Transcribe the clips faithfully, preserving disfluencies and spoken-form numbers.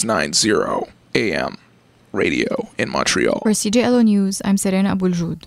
six ninety A M radio in Montreal. For C J L O News, I'm Serena Abuljoud.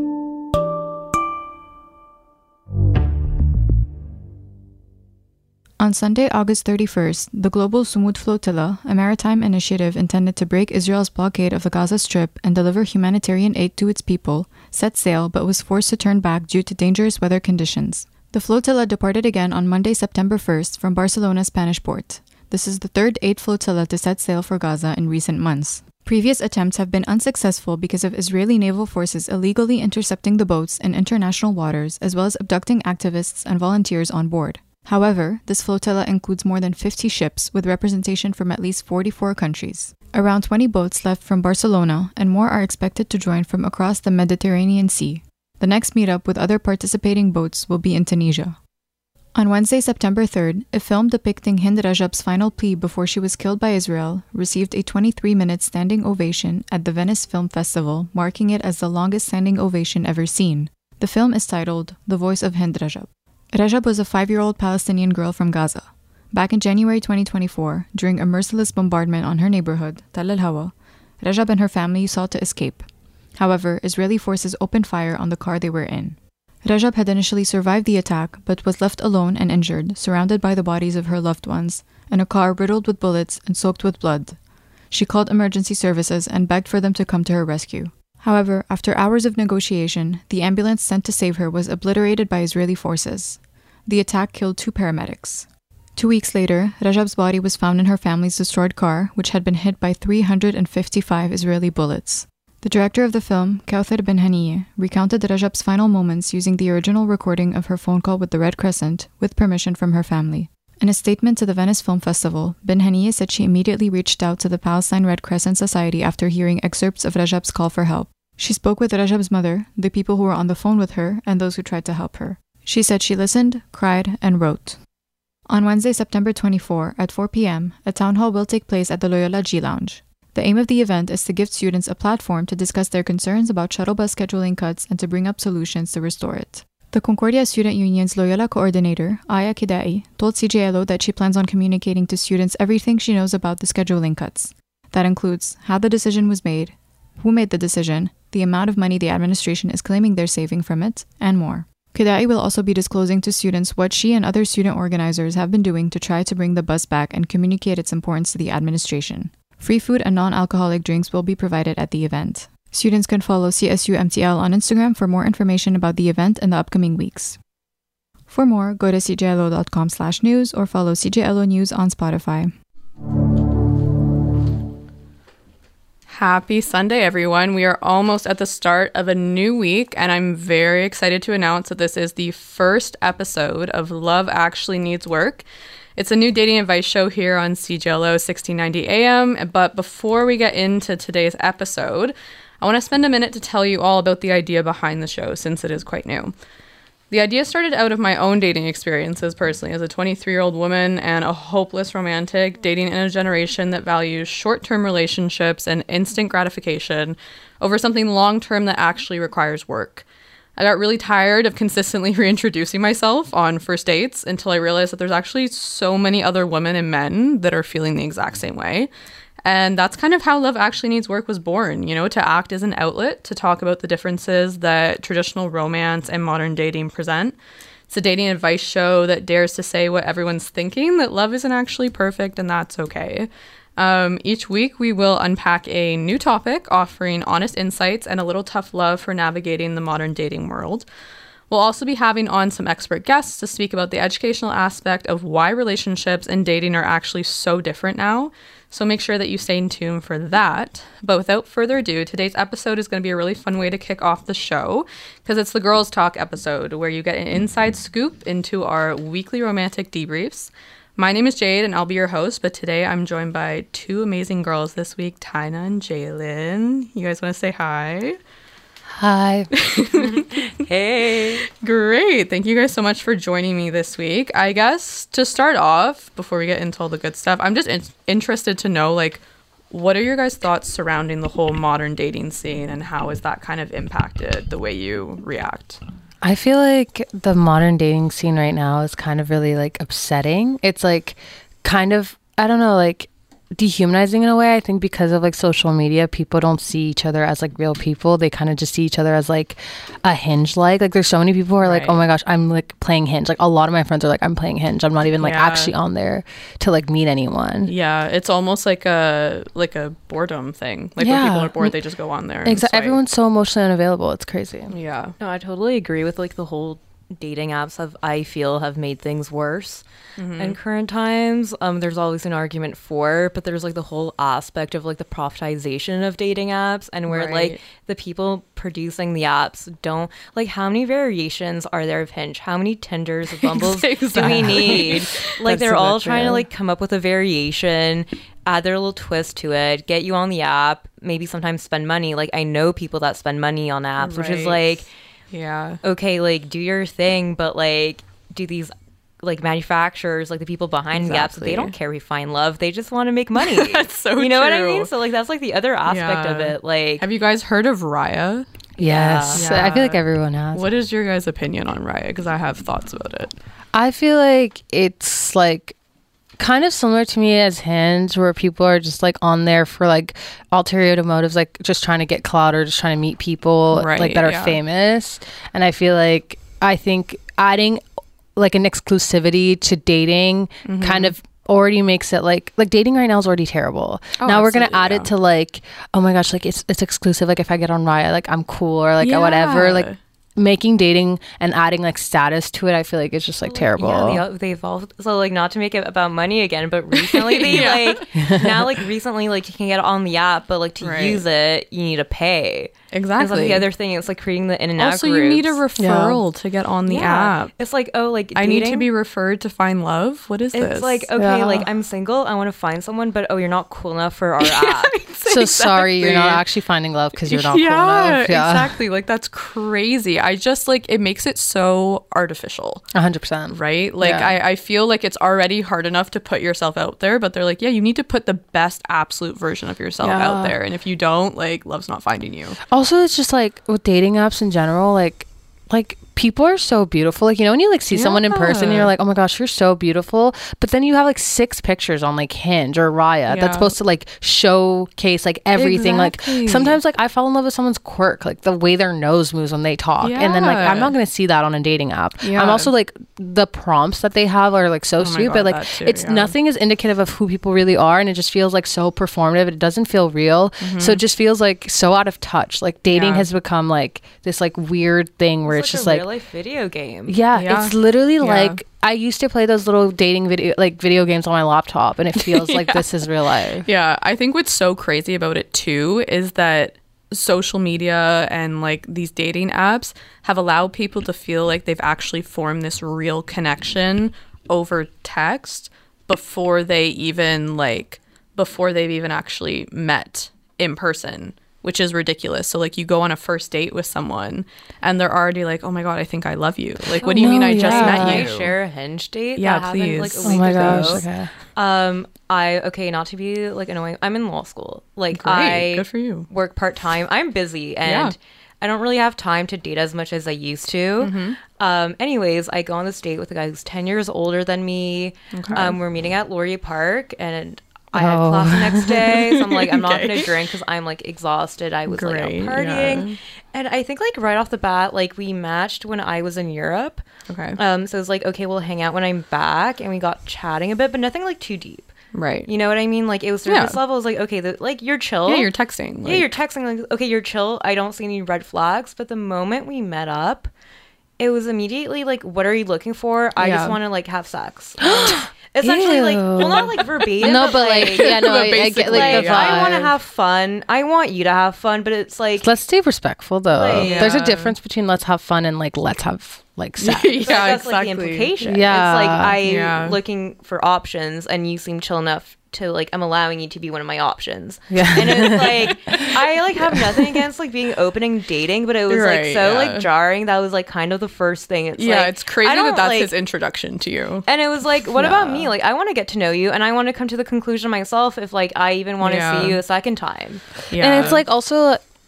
On Sunday, August thirty-first, the Global Sumud Flotilla, a maritime initiative intended to break Israel's blockade of the Gaza Strip and deliver humanitarian aid to its people, set sail but was forced to turn back due to dangerous weather conditions. The flotilla departed again on Monday, September first, from Barcelona's Spanish port. This is the third aid flotilla to set sail for Gaza in recent months. Previous attempts have been unsuccessful because of Israeli naval forces illegally intercepting the boats in international waters, as well as abducting activists and volunteers on board. However, this flotilla includes more than fifty ships with representation from at least forty-four countries. Around twenty boats left from Barcelona, and more are expected to join from across the Mediterranean Sea. The next meetup with other participating boats will be in Tunisia. On Wednesday, September third, a film depicting Hind Rajab's final plea before she was killed by Israel received a twenty-three minute standing ovation at the Venice Film Festival, marking it as the longest standing ovation ever seen. The film is titled The Voice of Hind Rajab. Rajab was a five-year-old Palestinian girl from Gaza. Back in January twenty twenty-four, during a merciless bombardment on her neighborhood, Tal al-Hawa, Rajab and her family sought to escape. However, Israeli forces opened fire on the car they were in. Rajab had initially survived the attack, but was left alone and injured, surrounded by the bodies of her loved ones, in a car riddled with bullets and soaked with blood. She called emergency services and begged for them to come to her rescue. However, after hours of negotiation, the ambulance sent to save her was obliterated by Israeli forces. The attack killed two paramedics. Two weeks later, Rajab's body was found in her family's destroyed car, which had been hit by three hundred fifty-five Israeli bullets. The director of the film, Kauthar Ben Haniyeh, recounted Rajab's final moments using the original recording of her phone call with the Red Crescent, with permission from her family. In a statement to the Venice Film Festival, Ben Haniyeh said she immediately reached out to the Palestine Red Crescent Society after hearing excerpts of Rajab's call for help. She spoke with Rajab's mother, the people who were on the phone with her, and those who tried to help her. She said she listened, cried, and wrote. On Wednesday, September twenty-fourth, at four p.m., a town hall will take place at the Loyola G Lounge. The aim of the event is to give students a platform to discuss their concerns about shuttle bus scheduling cuts and to bring up solutions to restore it. The Concordia Student Union's Loyola coordinator, Aya Kidai, told C J L O that she plans on communicating to students everything she knows about the scheduling cuts. That includes how the decision was made, who made the decision, the amount of money the administration is claiming they're saving from it, and more. Kidai will also be disclosing to students what she and other student organizers have been doing to try to bring the bus back and communicate its importance to the administration. Free food and non-alcoholic drinks will be provided at the event. Students can follow C S U M T L on Instagram for more information about the event in the upcoming weeks. For more, go to c j l o dot com slash news or follow C J L O News on Spotify. Happy Sunday, everyone. We are almost at the start of a new week, and I'm very excited to announce that this is the first episode of Love Actually Needs Work. It's a new dating advice show here on C J L O sixteen ninety A M, but before we get into today's episode, I want to spend a minute to tell you all about the idea behind the show, since it is quite new. The idea started out of my own dating experiences personally as a twenty-three-year-old woman and a hopeless romantic dating in a generation that values short-term relationships and instant gratification over something long-term that actually requires work. I got really tired of consistently reintroducing myself on first dates until I realized that there's actually so many other women and men that are feeling the exact same way. And that's kind of how Love Actually Needs Work was born, you know, to act as an outlet to talk about the differences that traditional romance and modern dating present. It's a dating advice show that dares to say what everyone's thinking, that love isn't actually perfect and that's okay. Um, each week, we will unpack a new topic, offering honest insights and a little tough love for navigating the modern dating world. We'll also be having on some expert guests to speak about the educational aspect of why relationships and dating are actually so different now. So make sure that you stay in tune for that. But without further ado, today's episode is going to be a really fun way to kick off the show because it's the Girls Talk episode where you get an inside scoop into our weekly romantic debriefs. My name is Jade and I'll be your host, but today I'm joined by two amazing girls this week, Tyna and Jalen. You guys want to say hi? Hi. Hey. Great. Thank you guys so much for joining me this week. I guess to start off, before we get into all the good stuff, I'm just in- interested to know, like, what are your guys' thoughts surrounding the whole modern dating scene and how has that kind of impacted the way you react? I feel like the modern dating scene right now is kind of really, like, upsetting. It's, like, kind of, I don't know, like, dehumanizing in a way. I think because of like social media, people don't see each other as like real people. They kind of just see each other as like a Hinge. Like, like there's so many people who are like, Right. oh my gosh, I'm like playing Hinge. Like a lot of my friends are like, I'm playing Hinge. I'm not even like Yeah. actually on there to like meet anyone. Yeah, it's almost like a like a boredom thing. Like when Yeah. people are bored, they just go on there. and Exactly. swipe. Everyone's so emotionally unavailable. It's crazy. Yeah. No, I totally agree with like the whole dating apps have I feel have made things worse Mm-hmm. in current times. Um, there's always an argument for, but there's like the whole aspect of like the profitization of dating apps and where Right. like the people producing the apps don't like how many variations are there of Hinge? How many Tinders, Bumbles do Exactly. we need? Like That's they're so all much, trying yeah. to like come up with a variation, add their little twist to it, get you on the app, maybe sometimes spend money. Like I know people that spend money on apps, which is Right. like Yeah. okay, like do your thing, but like do these like manufacturers, like the people behind the apps, Exactly. they don't care if we find love. They just want to make money. That's so You know what I true. mean? So like that's like the other aspect of Yeah. it. Like Have you guys heard of Raya? Yes. Yeah. I feel like everyone has. What is your guys' opinion on Raya? Because I have thoughts about it. I feel like it's like kind of similar to me as Hinge, where people are just like on there for like ulterior motives, like just trying to get clout or just trying to meet people Right, like that are yeah. famous. And I feel like I think adding like an exclusivity to dating Mm-hmm. kind of already makes it like like dating right now is already terrible. Oh, now we're gonna absolutely, add yeah. it to like, oh my gosh, like it's it's exclusive. Like if I get on Raya, like I'm cool or like whatever. Yeah. Like making dating and adding like status to it, I feel like it's just like terrible. Yeah, they, they evolved. So like not to make it about money again, but recently they Yeah. like now like recently like you can get it on the app, but like to Right. use it you need to pay. Exactly. It's like the other thing. It's like creating the in and out Also, you need a groups. referral to get on the Yeah. app. It's like oh like I need to dating- be referred to find love. What is It's this? like okay, Yeah. like I'm single. I want to find someone, but oh, you're not cool enough for our app. So sorry, you're not Exactly. actually finding love because you're not yeah, cool enough. Yeah, exactly. Like that's crazy. I just like it makes it so artificial, a hundred percent. right? Like Yeah. I, I feel like it's already hard enough to put yourself out there, but they're like, yeah, you need to put the best absolute version of yourself Yeah. out there, and if you don't, like, love's not finding you. Also, it's just like with dating apps in general, like like people are so beautiful. Like, you know, when you like see someone in person and Yeah. you're like, oh my gosh, you're so beautiful, but then you have like six pictures on like Hinge or Raya Yeah. that's supposed to like showcase like everything. Exactly. Like sometimes like I fall in love with someone's quirk, like the way their nose moves when they talk, and then like Yeah. I'm not gonna see that on a dating app. Yeah. I'm also like the prompts that they have are like so Oh my stupid. God, like that too, it's yeah. nothing is indicative of who people really are, and it just feels like so performative. It doesn't feel real, so it just feels like so out of touch. Like dating Mm-hmm. Yeah. has become like this like weird thing where it's, It's just like like a real life video game. yeah, Yeah. it's literally Yeah. like I used to play those little dating video like video games on my laptop, and it feels like Yeah. this is real life. Yeah, I think what's so crazy about it too is that social media and like these dating apps have allowed people to feel like they've actually formed this real connection over text before they even like before they've even actually met in person, which is ridiculous. So like you go on a first date with someone and they're already like, oh my God, I think I love you. Like, what do you no, mean I just yeah. met Can you? I share a Hinge date? Yeah, that happened, like, a please. week Oh my ago. gosh. Okay. Um, I okay, not to be like annoying. I'm in law school. Like Great, I good for you. work part time. I'm busy and Yeah. I don't really have time to date as much as I used to. Mm-hmm. Um, anyways, I go on this date with a guy who's ten years older than me. Okay. Um, we're meeting at Laurier Park and I had Oh. class the next day, so I'm like, I'm not Okay. gonna drink because I'm like exhausted. I was like out Great, partying, yeah. and I think like right off the bat, like we matched when I was in Europe. Okay. Um, so it was like, okay, we'll hang out when I'm back, and we got chatting a bit, but nothing like too deep. Right. You know what I mean? Like it was surface Yeah. level. It was like, okay, the, like you're chill. Yeah, you're texting. yeah, like- you're texting. Like, okay, you're chill. I don't see any red flags. But the moment we met up, it was immediately like, what are you looking for? I Yeah. just want to like have sex. Essentially, like, well, not like verbatim. No, but like yeah, no, I, I get basically, like the like, I want to vibe. have fun. I want you to have fun, but it's like, Let's stay respectful though. Like, There's a yeah. difference between let's have fun and like let's have like sex. yeah, that's exactly. like the implication. Yeah. It's like I Yeah. looking for options, and you seem chill enough to like I'm allowing you to be one of my options. Yeah. And it's like I like have nothing against like being open and dating, but it was Right, like so yeah. like jarring. That was like kind of the first thing. It's Yeah, like, it's crazy I don't, that that's like- his introduction to you. And it was like, what about Yeah. me? Like, I want to get to know you, and I want to come to the conclusion myself if, like, I even want to Yeah. see you a second time. Yeah. And it's like also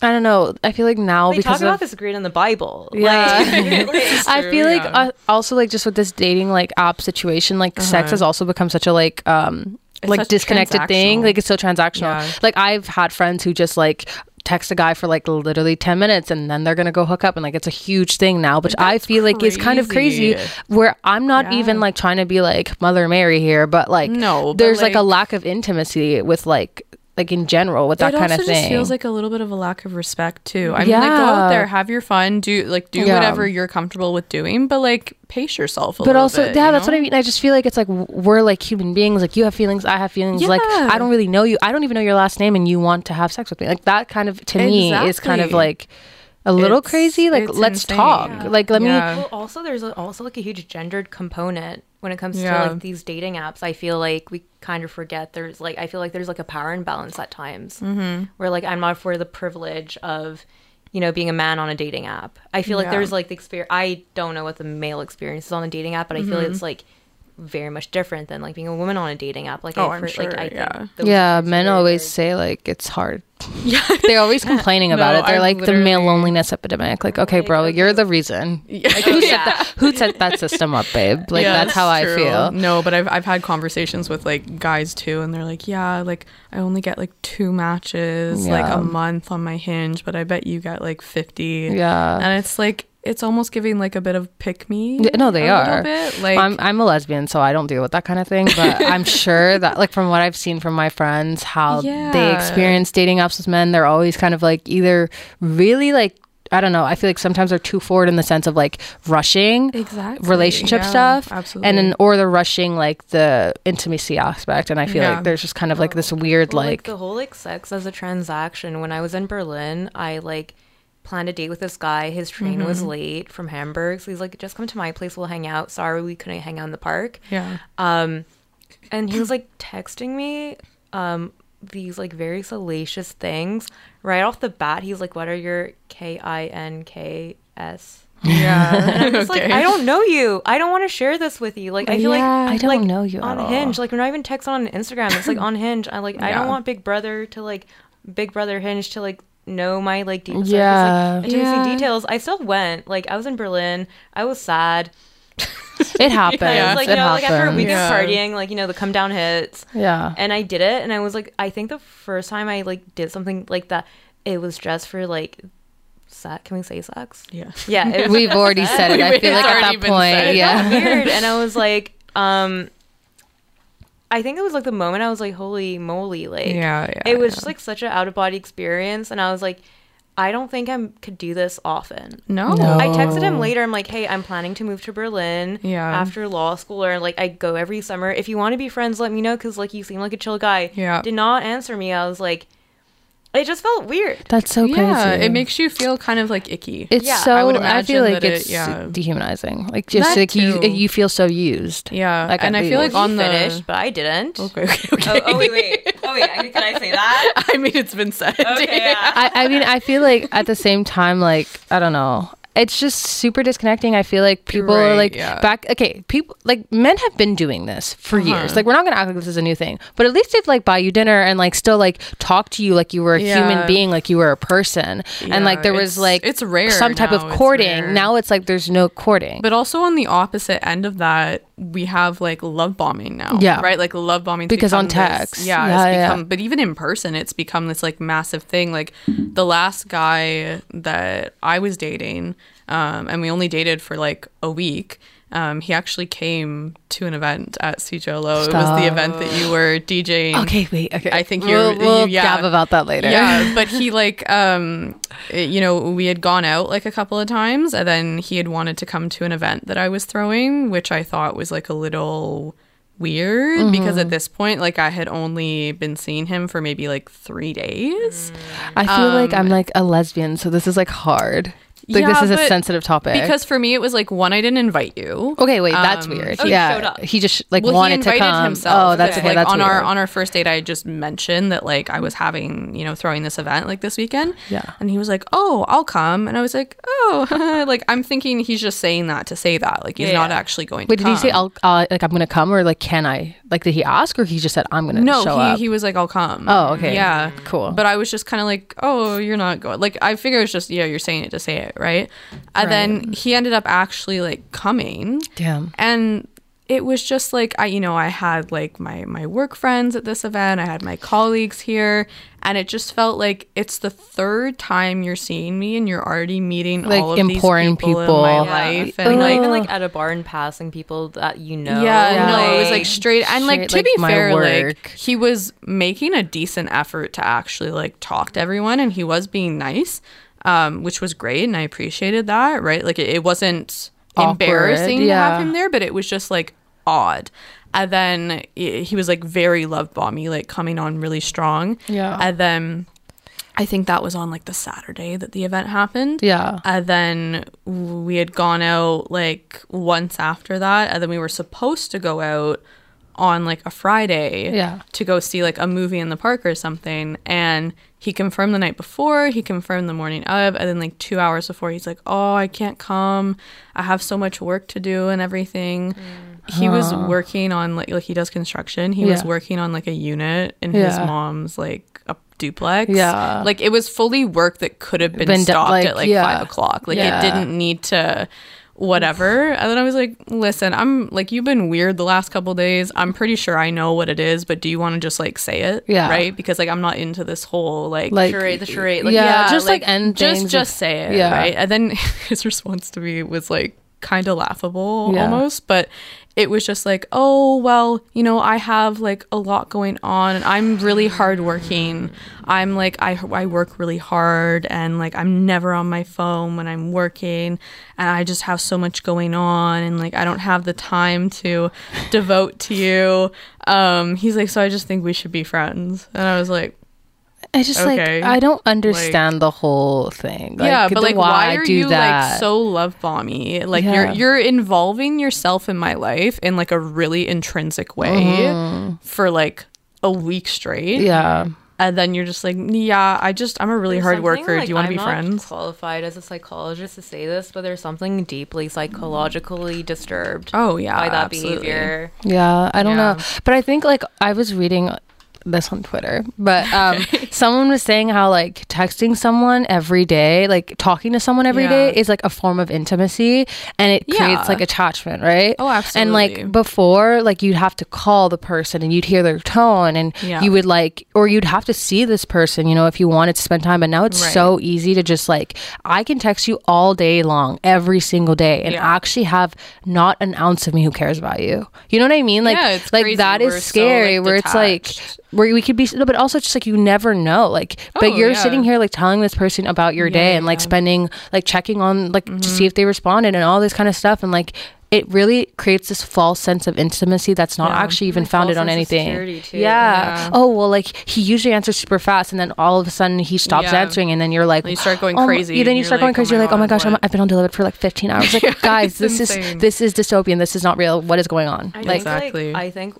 I don't know. I feel like now They because talk about of, this great in the Bible. Yeah. Like, like- I feel like yeah. uh, also like just with this dating like app situation, like sex has also become such a like um It's like such disconnected thing. transactional. Like it's so transactional. Yeah. Like I've had friends who just like text a guy for like literally ten minutes and then they're gonna go hook up, and like it's a huge thing now, which I That's feel like is kind of crazy, crazy. where I'm not Yeah. even like trying to be like Mother Mary here, but like No, but, there's like, a like- lack of intimacy with like like in general with that it kind also of thing. just feels like a little bit of a lack of respect too. I mean, like go Yeah. out there, have your fun, do like do Yeah. whatever you're comfortable with doing, but like pace yourself a but little also bit. yeah you that's know? what I mean. I just feel like it's like w- we're like human beings, like you have feelings, I have feelings, like Yeah. I don't really know you, I don't even know your last name and you want to have sex with me, like that kind of to me is kind of Exactly. like a little It's- crazy, like it's let's insane. talk, Yeah. like let Yeah. me Well, also there's a, also like a huge gendered component when it comes Yeah. to like these dating apps. I feel like we kind of forget there's like I feel like there's like a power imbalance at times mm-hmm. where like I'm not for the privilege of, you know, being a man on a dating app. I feel like Yeah. there's like the experience. I don't know what the male experience is on a dating app, but I feel like it's like very much different than like being a woman on a dating app. Like Oh, I, I'm for, sure, like, I think yeah. those yeah things are men very, always very- say like it's hard. Yeah, they're always complaining about No, it. They're I've like the male literally- loneliness epidemic. Like, okay, Like, bro, okay. you're the reason. Yeah. Like, who set Yeah. that? Who set that system up, babe? Like, Yeah, that's how I true. feel. No, but I've I've had conversations with like guys too, and they're like, yeah, like I only get like two matches like Yeah. a month on my Hinge, but I bet you get like fifty. Yeah. and it's like it's almost giving like a bit of pick me. Yeah, no, they a are. little bit. Like I'm I'm a lesbian, so I don't deal with that kind of thing. But I'm sure that, like, from what I've seen from my friends, how they Yeah. experience dating apps with men, they're always kind of like either really like, I don't know. I feel like sometimes they're too forward in the sense of like rushing exactly relationship yeah, stuff, absolutely. and then or they're rushing like the intimacy aspect. And I feel Yeah. like there's just kind of like this weird Well, like, the whole like sex as a transaction. When I was in Berlin, I like planned a date with this guy. His train was late from Hamburg, so he's like, just come to my place, we'll hang out. Sorry we couldn't hang out in the park. yeah. Um and he was like texting me um these like very salacious things right off the bat. He's like, what are your K I N K S? Yeah. And I'm just like, I don't know you. I don't want to share this with you. Like, I feel Yeah. like I don't like, know you on at all. Hinge. Like, we're not even texting on Instagram. It's like on Hinge. I like, I Yeah. don't want Big Brother to like, Big Brother Hinge to like know my like deep Yeah. like, intimacy Yeah. details. I still went. Like, I was in Berlin. I was sad. it happens. Yeah. Like, it you know, like after a happens. week Yeah. of partying, like, you know, the come down hits. Yeah. And I did it, and I was like, I think the first time I like did something like that, it was just for like, sex. Can we say sex? Yeah. Yeah, it was We've already said it. I It's feel like at already that been point, said. yeah. weird. And I was like, um, I think it was like the moment I was like, holy moly, like, Yeah, yeah, it was yeah. just like such an out of body experience, and I was like, I don't think I could do this often. No. No. I texted him later. I'm like, hey, I'm planning to move to Berlin Yeah. after law school, or like I go every summer. If you want to be friends, let me know, because like you seem like a chill guy. Yeah. Did not answer me. I was like, it just felt weird. That's so crazy. Yeah, it makes you feel kind of like icky. It's Yeah, so. I I, would feel imagine like that it- it's yeah. dehumanizing. Like just That like you, too. you feel so used. Yeah, Like, and at I feel like least. on He the finished, but I didn't. Okay, okay, okay. Oh, oh wait, wait. Oh wait, I- can I say that? I mean, it's been said. Okay, yeah. I, I mean, I feel like at the same time, like I don't know. It's just super disconnecting. I feel like people are Right, like yeah. back. Okay, people like men have been doing this for Uh-huh. years. Like we're not gonna act like this is a new thing, but at least they'd like buy you dinner and like still like talk to you like you were a Yeah. human being, like you were a person, Yeah, and like there was it's- like it's rare some type now, of it's courting. rare. Now it's like there's no courting. But also on the opposite end of that, we have like love bombing now. Yeah. Right? Like love bombing Because on become this- text. yeah, Yeah, it's yeah. become but even in person it's become this like massive thing. Like the last guy that I was dating, um, and we only dated for like a week. Um, he actually came to an event at C J L O. It was Stop. the event that you were DJing. okay, wait. Okay, I think we'll, you're- we'll you- yeah. gab about that later. Yeah, but he like um it- you know, we had gone out like a couple of times, and then he had wanted to come to an event that I was throwing, which I thought was like a little weird Mm-hmm. because at this point like I had only been seeing him for maybe like three days. I feel like I'm Um, like a lesbian, so this is like hard. Like Yeah, this is a but sensitive topic. Because for me, it was like, one, I didn't invite you. okay, wait, that's Um, weird. Oh, he yeah, showed up. he just like Well, wanted he invited to come. himself. Oh, that's because, okay. like That's on weird. our on our first date. I just mentioned that like I was having, you know, throwing this event like this weekend. Yeah. And he was like, "Oh, I'll come," and I was like, "Oh," like I'm thinking he's just saying that to say that, like he's Yeah. not actually going. Wait, to did he say come. I'll uh, like I'm gonna come or like can I? Like did he ask or he just said I'm gonna No, show he up? he was like, "I'll come." Oh, okay. Yeah. Cool. But I was just kind of like, "Oh, you're not going." Like I figure it's just yeah, you're saying it to say it, right? And then he ended up actually like coming. Damn. And it was just like I you know I had like my my work friends at this event, I had my colleagues here, and it just felt like it's the third time you're seeing me and you're already meeting Like, all of these important people, people. in my Yeah. life. Like, And not like even like at a bar and passing people that you know. yeah, Yeah. no, it was like straight and like Straight, to like, be my fair, like work. he was making a decent effort to actually like talk to everyone, and he was being nice, um, which was great, and I appreciated that. Right, like it, it wasn't Awkward, embarrassing to yeah. have him there, but it was just like odd. And then he he was like very love bomby, like coming on really strong. Yeah. And then I think that was on like the Saturday that the event happened. Yeah. And then we had gone out like once after that, and then we were supposed to go out on like a Friday Yeah. to go see like a movie in the park or something. And he confirmed the night before, he confirmed the morning of, and then like two hours before he's like, "Oh, I can't come. I have so much work to do and everything." He was working on like like he does construction. He was Yeah. working on like a unit in his Yeah. mom's like a duplex. Yeah. Like it was fully work that could have been, Been do- stopped like, at like yeah. five o'clock. Like Yeah. it didn't need to whatever. And then I was like, "Listen, I'm like you've been weird the last couple days. I'm pretty sure I know what it is, but do you want to just like say it?" Yeah. Right? Because like I'm not into this whole like Like charade, the charade. Like, yeah, just like, end just things just with- say it. yeah. Right. And then his response to me was like kind of laughable Yeah. almost, but it was just like, "Oh, well, you know, I have like a lot going on and I'm really hardworking. I'm like, I, I work really hard and like I'm never on my phone when I'm working and I just have so much going on and like I don't have the time to devote to you." Um, he's like, "So I just think we should be friends." And I was like, I just Okay. like I don't understand the whole thing. Like, yeah, but the like, why are do you that? like so love bomby? Like Yeah. you're you're involving yourself in my life in like a really intrinsic way for like a week straight. Mm-hmm. Yeah. And then you're just like, "Yeah, I just I'm a really There's hard something, worker. like, Do you want to I'm be not friends?" qualified as a psychologist to say this, but there's something deeply psychologically disturbed Oh yeah, by that absolutely. behavior. Yeah, I don't Yeah. know. But I think like I was reading this on Twitter, but um someone was saying how like texting someone every day, like talking to someone every day, Yeah. is like a form of intimacy and it Yeah. creates like attachment, right? Oh, And absolutely. like before, like you'd have to call the person and you'd hear their tone and Yeah. you would like, or you'd have to see this person, you know, if you wanted to spend time. But now it's Right. so easy to just like, I can text you all day long, every single day, and Yeah. actually have not an ounce of me who cares about you. You know what I mean? Like, Yeah, it's like crazy. that is We're so, scary. like, where it's like, detached. where we could be, no, but also just like you never know. Like, but Oh, you're yeah. sitting here like telling this person about your day Yeah, and like yeah. spending, like checking on, like Mm-hmm. to see if they responded and all this kind of stuff. And like, it really creates this false sense of intimacy that's not Yeah. actually even And founded false on sense of anything. security, too. Yeah. Yeah. Oh, well, like he usually answers super fast and then all of a sudden he stops Yeah. answering and then you're like, And you start going oh my- crazy, yeah, then and you you're start going like, crazy. oh You're my like, oh my God, gosh, I'm, what? I've been on delivered for like fifteen hours. Like, Yeah, guys, it's this insane. is this is dystopian. This is not real. What is going on? I Like, think, Exactly. like, I think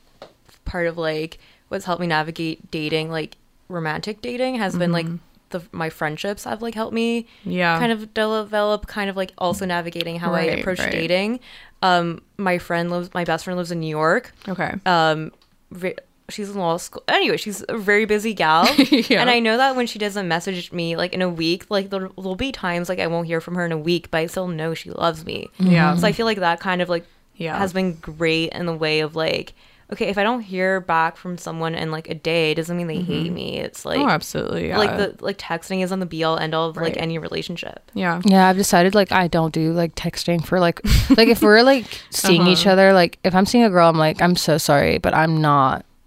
part of like what's helped me navigate dating, like romantic dating, has been like the my friendships have like helped me Mm-hmm. Yeah. kind of develop, kind of like also navigating how I Right, approach right. dating. Um, my friend lives, my best friend lives in New York. Okay. Um, ve- she's in law school. Anyway, she's a very busy gal, Yeah. and I know that when she doesn't message me like in a week, like there will be times like I won't hear from her in a week, but I still know she loves me. Yeah. So I feel like that kind of like Yeah. has been great in the way of like, okay, if I don't hear back from someone in like a day, it doesn't mean they hate me. It's like oh, absolutely. Yeah. like the like texting isn't the be all end all of Right. like any relationship. yeah. yeah, I've decided like I don't do like texting for like like if we're like seeing each Uh-huh. other, like if I'm seeing a girl, I'm like, I'm so sorry, but I'm not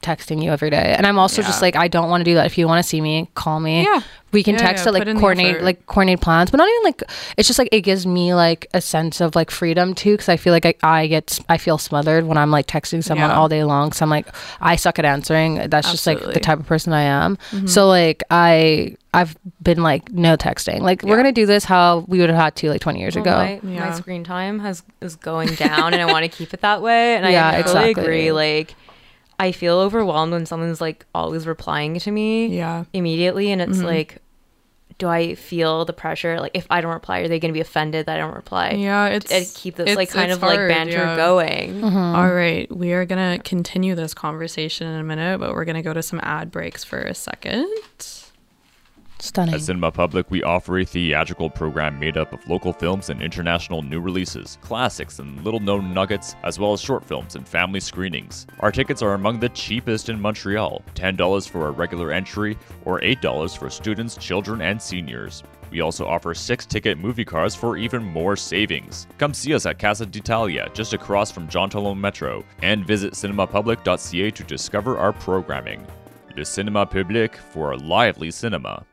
texting you every day. And I'm also Yeah. just like, I don't want to do that. If you want to see me, call me. Yeah. We can Yeah, text yeah, it, like put in the coordinate, effort. like coordinate plans, but not even like, it's just like, it gives me like a sense of like freedom too. Cause I feel like I, I get, I feel smothered when I'm like texting someone Yeah. all day long. So I'm like, I suck at answering. That's just like Absolutely. the type of person I am. Mhm. So like, I, I've been like, no texting. Like, we're Yeah. going to do this how we would have had to like twenty years Well, ago. my, Yeah. my screen time has is going down, and I want to keep it that way. And Yeah, I totally exactly. agree. Like, I feel overwhelmed when someone's like always replying to me Yeah. immediately, and it's Mhm. like, do I feel the pressure? Like, if I don't reply, are they going to be offended that I don't reply? Yeah, it's And keep this it's- like kind it's of like hard, banter yeah. going. Mhm. All right, we are gonna continue this conversation in a minute, but we're gonna go to some ad breaks for a second. Stunning. At Cinema Public, we offer a theatrical program made up of local films and international new releases, classics and little-known nuggets, as well as short films and family screenings. Our tickets are among the cheapest in Montreal, ten dollars for a regular entry or eight dollars for students, children, and seniors. We also offer six-ticket movie cards for even more savings. Come see us at Casa d'Italia, just across from Jean Talon Metro, and visit cinema public dot c a to discover our programming. Le Cinéma Public for a lively cinema.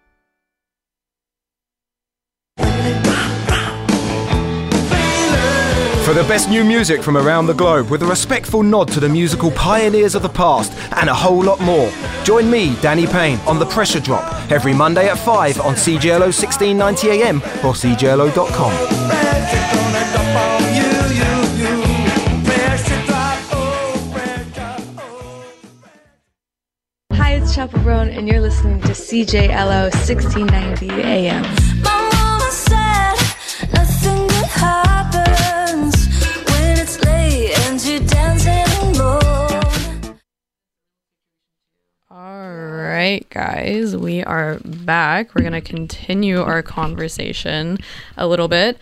For the best new music from around the globe, with a respectful nod to the musical pioneers of the past, and a whole lot more, join me, Danny Payne, on The Pressure Drop, every Monday at five on C J L O sixteen ninety A M or c j l o dot com. Hi, it's Chaperone, and you're listening to C J L O sixteen ninety A M. My mama said nothing good happens when it's late and you're dancing alone. All right, guys, we are back. We're gonna continue our conversation a little bit.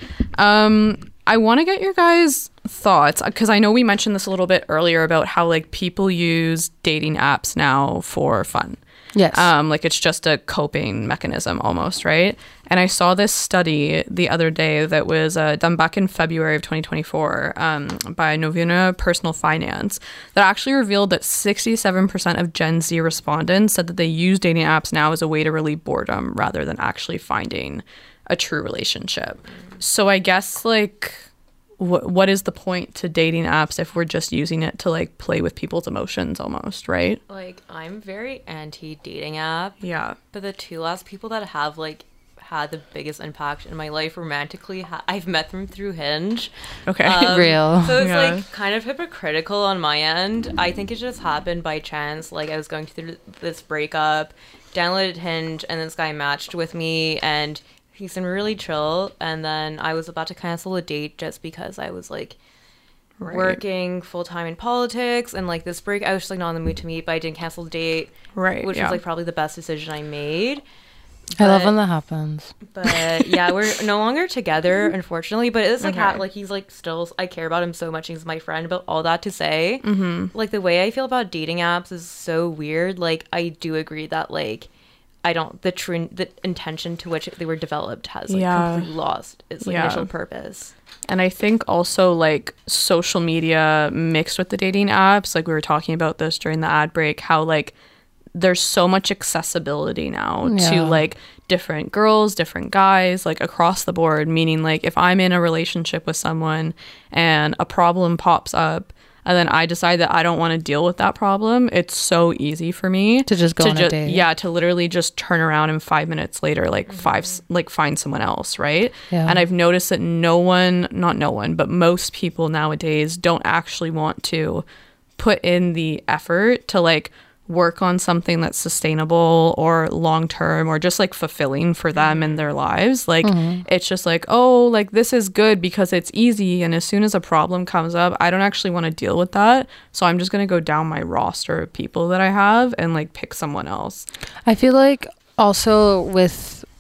Um, I want to get your guys' thoughts because I know we mentioned this a little bit earlier about how like people use dating apps now for fun. Yes. Um, like it's just a coping mechanism almost, right? And I saw this study the other day that was uh, done back in February of twenty twenty-four um, by Novuna Personal Finance that actually revealed that sixty-seven percent of Gen Z respondents said that they use dating apps now as a way to relieve boredom rather than actually finding a true relationship. So I guess like wh- what is the point to dating apps if we're just using it to like play with people's emotions almost, right? Like, I'm very anti dating app, Yeah. but the two last people that have like had the biggest impact in my life romantically, ha- I've met them through Hinge. Okay. Um, Real. So it's Yeah. like kind of hypocritical on my end. I think it just happened by chance. Like, I was going through this breakup, downloaded Hinge, and this guy matched with me, and he seemed really chill. And then I was about to cancel a date just because I was like Right. working full time in politics, and like this break, I was just like not in the mood to meet, but I didn't cancel the date, Right. which yeah. was like probably the best decision I made. I love but- when that happens. But yeah, we're no longer together, unfortunately. But it's like Okay. ha- like he's like still, I care about him so much. He's my friend. But all that to say, Mm-hmm. like the way I feel about dating apps is so weird. Like, I do agree that like I don't the true the intention to which they were developed has like Yeah. completely lost its like Yeah. initial purpose. And I think also like social media mixed with the dating apps, like we were talking about this during the ad break, how like there's so much accessibility now Yeah. to like different girls, different guys, like across the board, meaning like if I'm in a relationship with someone and a problem pops up and then I decide that I don't want to deal with that problem, it's so easy for me To just go on a ju- date. Yeah, to literally just turn around and five minutes later, like five, s- like find someone else, right? Yeah. And I've noticed that no one, not no one, but most people nowadays don't actually want to put in the effort to like work on something that's sustainable or long term or just like fulfilling for them in their lives. Like it's just like, oh, like this is good because it's easy, and as soon as a problem comes up, I don't actually want to deal with that, so I'm just going to go down my roster of people that I have and like pick someone else. I feel like also with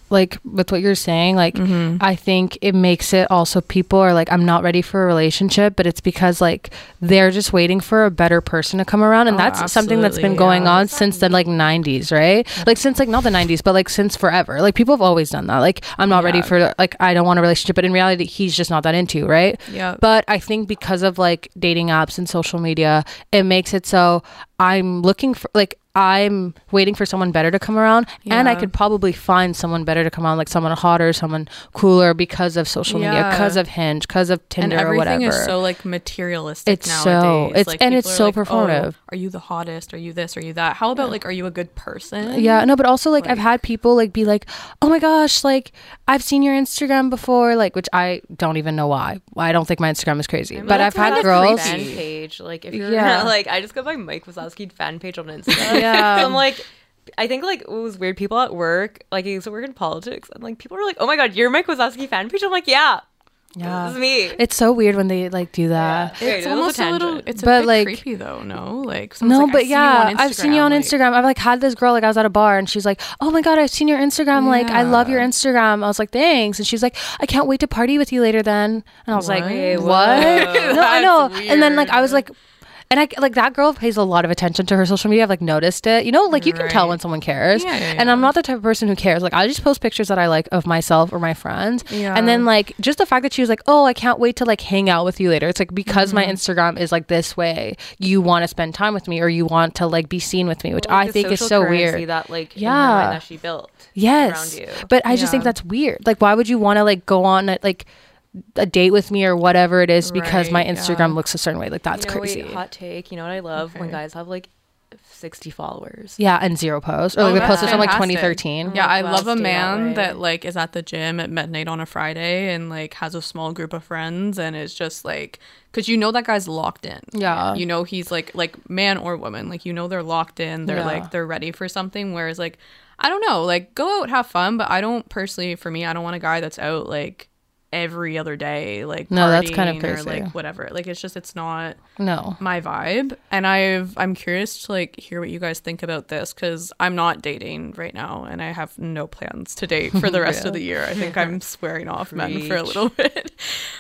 like with what you're saying, like Mm-hmm. I think it makes it also people are like, I'm not ready for a relationship, but it's because like they're just waiting for a better person to come around, and Oh, that's something that's been absolutely, going yeah. on since the like nineties, right? Like since like not the nineties, but like since forever. Like people have always done that. Like I'm not ready Yeah. for like I don't want a relationship, but in reality he's just not that into you, right? Yeah. But I think because of like dating apps and social media, it makes it so I'm looking for like I'm waiting for someone better to come around, and I Yeah. could probably find someone better to come around, like someone hotter, someone cooler, because of social media, Yeah. because of Hinge, because of And Tinder or everything whatever. is so like materialistic It's so- nowadays. it's- like, and people it's are so like, performative. Oh, are you the hottest? Are you this? Are you that? How about like, are you a good person? Yeah, no, but also like, I've Like- had people like be like, "Oh my gosh, like I've seen your Instagram before," like, which I don't even know why. I don't think my Instagram is crazy, I mean, but that's I've had kind of girls. fan page. Like if you're Yeah. like, I just go by Mike Wazowski fan page on Instagram. Yeah. So I'm like, I think like it was weird. People at work, like I used to work in politics, and like people were like, "Oh my god, you're Mike Wazowski fan page." I'm like, "Yeah, Yeah, this is me." it's so weird when they like do that. Yeah. It's Wait, it was a almost a, little. tangent. It's a But, bit like- creepy though. No, like someone's No, like, but "I've seen you yeah, on I've seen you on like- Instagram. I've like had this girl, like I was at a bar and she's like, "Oh my god, I've seen your Instagram. Like I love your Yeah. Instagram." I was like, "Thanks." And she's like, "I can't wait to party with you later then." And I was like, What? "What?" No, I know. That's And then like I was weird. like, and I like that girl pays a lot of attention to her social media. I've like noticed it. You know, like you can tell Right. when someone cares. Yeah, yeah, And I'm yeah. not the type of person who cares. Like I just post pictures that I like of myself or my friends. Yeah. And then like just the fact that she was like, "Oh, I can't wait to like hang out with you later." It's like because my Mm-hmm. Instagram is like this way, you want to spend time with me or you want to like be seen with me, which Well, like, I the think is social so currency weird. That like in her Yeah. mind that she built Yes. around you. But I just think Yeah. that's weird. Like why would you want to like go on a, like a date with me or whatever it is because my Right, Instagram yeah. looks a certain way? Like that's you know, crazy. Wait, hot take. You know what I love when Okay. guys have like sixty followers. Yeah, and zero posts. Or Oh, like we that's posted from like fantastic. twenty thirteen. Yeah, I Wow, love a stay that man way. that like is at the gym at midnight on a Friday and like has a small group of friends and is just like, because you know that guy's locked in. Yeah. You know he's like like man or woman, like you know they're locked in. They're Yeah. like they're ready for something. Whereas like I don't know, like go out have fun, but I don't personally for me I don't want a guy that's out like every other day, like No, that's kind of partying crazy. or like whatever. Like it's just it's not No. my vibe, and I've I'm curious to like hear what you guys think about this because I'm not dating right now and I have no plans to date for the rest of the year. I think I'm swearing off men for a Preach. little bit.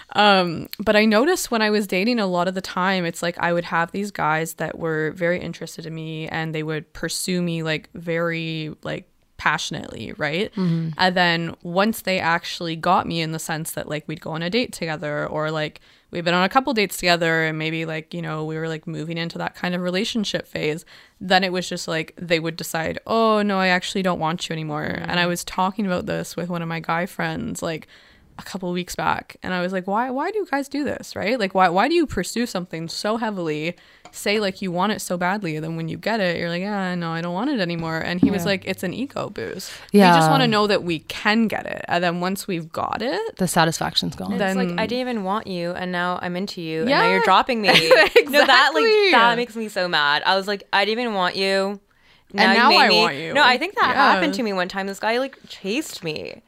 Um, but I noticed when I was dating a lot of the time, it's like I would have these guys that were very interested in me and they would pursue me like very like passionately, right? Mm-hmm. And then once they actually got me in the sense that like we'd go on a date together or like we've been on a couple dates together and maybe like, you know, we were like moving into that kind of relationship phase, then it was just like they would decide, oh no, I actually don't want you anymore. Mm-hmm. And I was talking about this with one of my guy friends like a couple of weeks back and I was like, why why do you guys do this, right? Like why why do you pursue something so heavily, say like you want it so badly, and then when you get it you're like, yeah, no, I don't want it anymore. And he was like, it's an ego boost. Yeah. We just want to know that we can get it, and then once we've got it, The satisfaction's gone. And Then- it's like I didn't even want you, and now I'm into you, and now Yeah. you're dropping me. No, that like Exactly. that makes me so mad. I was like, I didn't even want you. Now And you now made I me. want you. No, I think that Yeah. happened to me one time. This guy like chased me,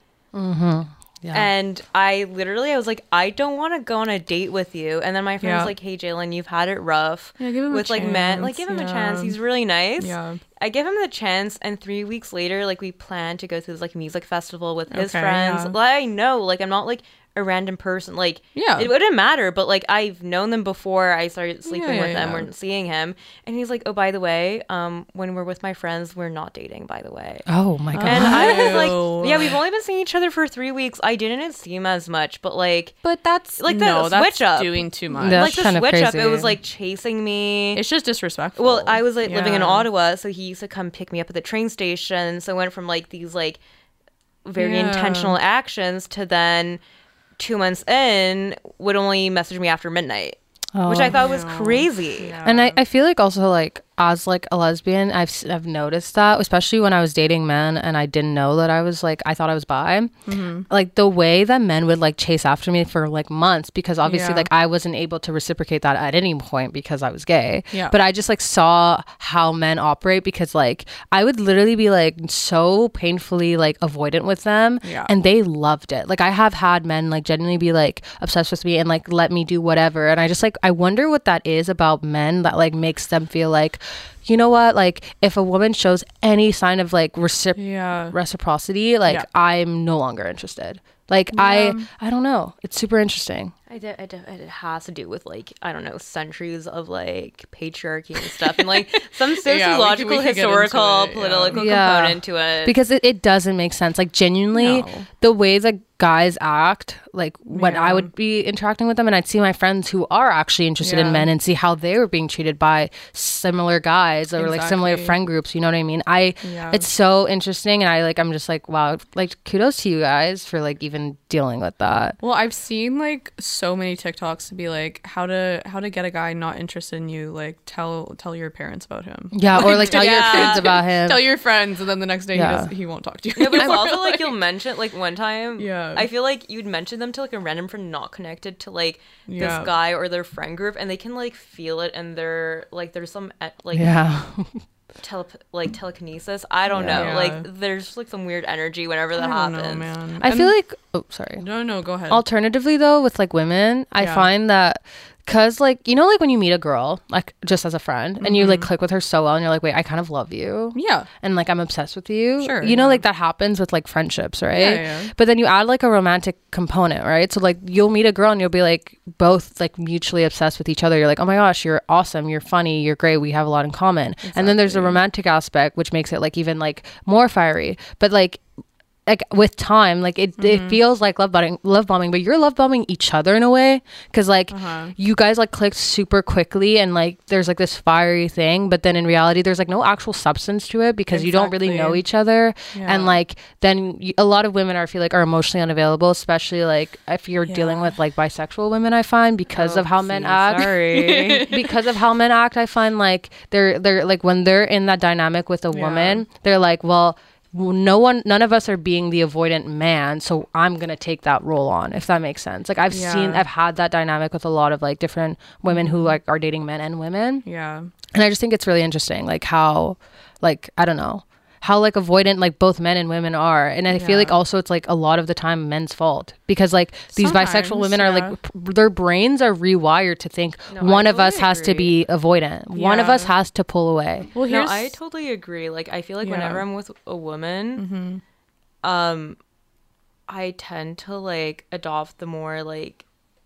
Yeah. and I literally I was like, I don't want to go on a date with you. And then my friend Yeah. was like, Hey, Jalen, you've had it rough Yeah, give him a with like men. Like, chance, give him a yeah. chance. He's really nice. Yeah. I give him the chance, and three weeks later, like we planned to go to this like music festival with his Okay, friends. yeah. Like, I know, like I'm not like a random person. Like, Yeah. it wouldn't matter. But like I've known them before I started sleeping Yeah, yeah, with them yeah. or seeing him, and he's like, oh, by the way, um, when we're with my friends, we're not dating. By the way. Oh my god. And I was like, Ew. yeah, we've only been seeing each other for three weeks. I didn't seem as much, but like, But that's Like like the no, that's switch up. doing too much. That's like the kind of switch up, it crazy. was like chasing me. It's just disrespectful. Well, I was like living in Yeah. Ottawa, so he used to come pick me up at the train station. So I went from like these like very Yeah. intentional actions to then two months in would only message me after midnight, which I thought was crazy. Yeah. And I, I feel like also like as like a lesbian, I've s- I've noticed that, especially when I was dating men and I didn't know that I was like I thought I was bi. Mm-hmm. Like the way that men would like chase after me for like months because obviously Yeah. like I wasn't able to reciprocate that at any point because I was gay. Yeah. But I just like saw how men operate because like I would literally be like so painfully like avoidant with them, Yeah. and they loved it. Like I have had men like genuinely be like obsessed with me and like let me do whatever, and I just like I wonder what that is about men that like makes them feel like, you know what, like if a woman shows any sign of like recip- Yeah. reciprocity, like Yeah. I'm no longer interested. Like I I don't know, it's super interesting. I d- I d- it has to do with like I don't know centuries of like patriarchy and stuff, and like some sociological, we could get into historical, it, yeah. political Yeah. component to it. Because it, it doesn't make sense. Like genuinely, No. the way that guys act, like when I Yeah. would be interacting with them, and I'd see my friends who are actually interested in Yeah. men and see how they were being treated by similar guys or like similar Exactly. friend groups. You know what I mean? I Yeah. it's so interesting, and I like I'm just like wow, like kudos to you guys for like even dealing with that. Well, I've seen like so many TikToks to be like how to how to get a guy not interested in you. Like tell tell your parents about him. Yeah, or like tell your Yeah. friends about him. Tell your friends, and then the next day Yeah. he does, he won't talk to you. Yeah, but it's anymore. also like you'll mention like one time. Yeah. I feel like you'd mention them to like a random friend not connected to like Yeah. this guy or their friend group, and they can like feel it, and they're like there's some eh, like Yeah. tele like telekinesis. I don't Yeah. know. Yeah. Like there's like some weird energy whenever that I don't know, happens. man. I And- feel like oh sorry. no, no, go ahead. Alternatively though, with like women, I Yeah. find that because like you know like when you meet a girl like just as a friend and you like click with her so well and you're like wait I kind of love you yeah. and like I'm obsessed with you, Sure, you know yeah. like that happens with like friendships, right? Yeah, yeah. But then you add like a romantic component, right? So like you'll meet a girl and you'll be like both like mutually obsessed with each other. You're like oh my gosh, you're awesome, you're funny, you're great, we have a lot in common. And then there's the romantic aspect which makes it like even like more fiery, but like like with time like it, it feels like love bombing love bombing but you're love bombing each other in a way because like you guys like clicked super quickly and like there's like this fiery thing, but then in reality there's like no actual substance to it because you don't really Exactly. know each other. Yeah. And like then you, a lot of women are I feel like are emotionally unavailable, especially like if you're dealing Yeah. with like bisexual women, I find because of how men Oopsie, act Sorry. because of how men act, I find like they're they're like when they're in that dynamic with a Yeah. woman, they're like, well, no one, none of us are being the avoidant man, so I'm gonna take that role on, if that makes sense. Like I've Yeah. seen, I've had that dynamic with a lot of like different women who like are dating men and women, Yeah. and I just think it's really interesting, like how, like I don't know. How like avoidant like both men and women are, and I feel Yeah. like also it's like a lot of the time men's fault because like these bisexual Sometimes, women are yeah. like p- their brains are rewired to think No, one I of us totally has to agree. be avoidant, one of Yeah. us has to pull away. Well, No, here's I totally agree. Like I feel like Yeah. whenever I'm with a woman, um, I tend to like adopt the more like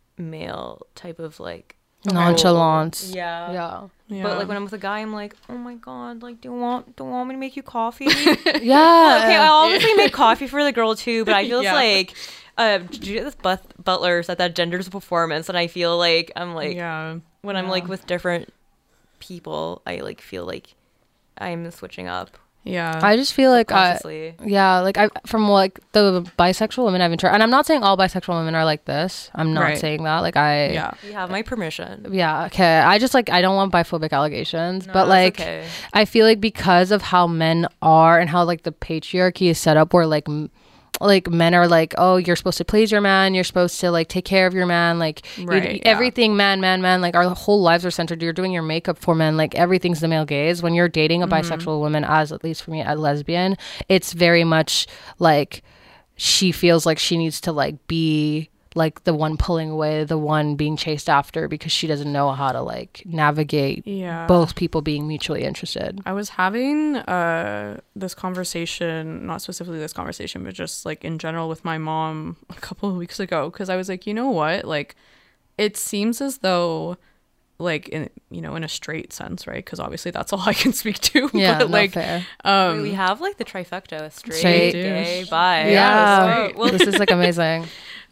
male type of like Nonchalance. Yeah. Yeah. yeah. But like when I'm with a guy, I'm like, oh my god, like do you want do you want me to make you coffee? Yeah. Okay, I obviously make coffee for the girl too, but I feel Yeah. like uh, Judith But- Butler said that gender's a performance, and I feel like I'm like yeah. when I'm Yeah. like with different people, I like feel like I'm switching up Yeah. I just feel like I, consciously. yeah, like I from like the bisexual women I've been and I'm not saying all bisexual women are like this. I'm not Right. saying that. Like I yeah. You have my permission. Yeah, okay. I just like I don't want biphobic allegations, No, but that's like okay. I feel like because of how men are and how like the patriarchy is set up, where like m- like men are like, oh, you're supposed to please your man, you're supposed to like take care of your man, like you- Right, yeah. everything man, man, man. Like our whole lives are centered. You're doing your makeup for men, like everything's the male gaze. When you're dating a Mm-hmm. bisexual woman, as at least for me, a lesbian, it's very much like she feels like she needs to like be like the one pulling away, the one being chased after, because she doesn't know how to like navigate Yeah. both people being mutually interested. I was having uh, this conversation, not specifically this conversation, but just like in general with my mom a couple of weeks ago. Because I was like, you know what? Like, it seems as though, like, in you know, in a straight sense, right? Because obviously that's all I can speak to. Yeah, but no, like, fair. um, we have like the trifecta: straight, Straight. gay, bi. Yeah, straight. Well, this is like amazing.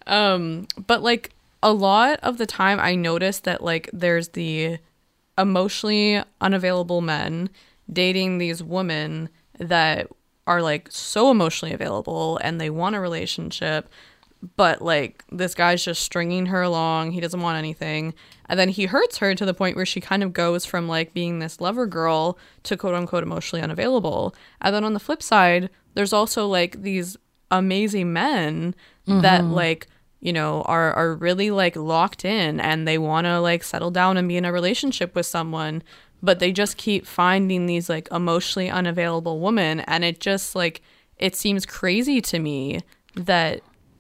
Um, but like a lot of the time I noticed that like there's the emotionally unavailable men dating these women that are like so emotionally available and they want a relationship, but like this guy's just stringing her along, he doesn't want anything, and then he hurts her to the point where she kind of goes from like being this lover girl to quote unquote emotionally unavailable. And then on the flip side, there's also like these amazing men that like, you know, are are really like locked in and they want to like settle down and be in a relationship with someone, but they just keep finding these like emotionally unavailable women, and it just like it seems crazy to me that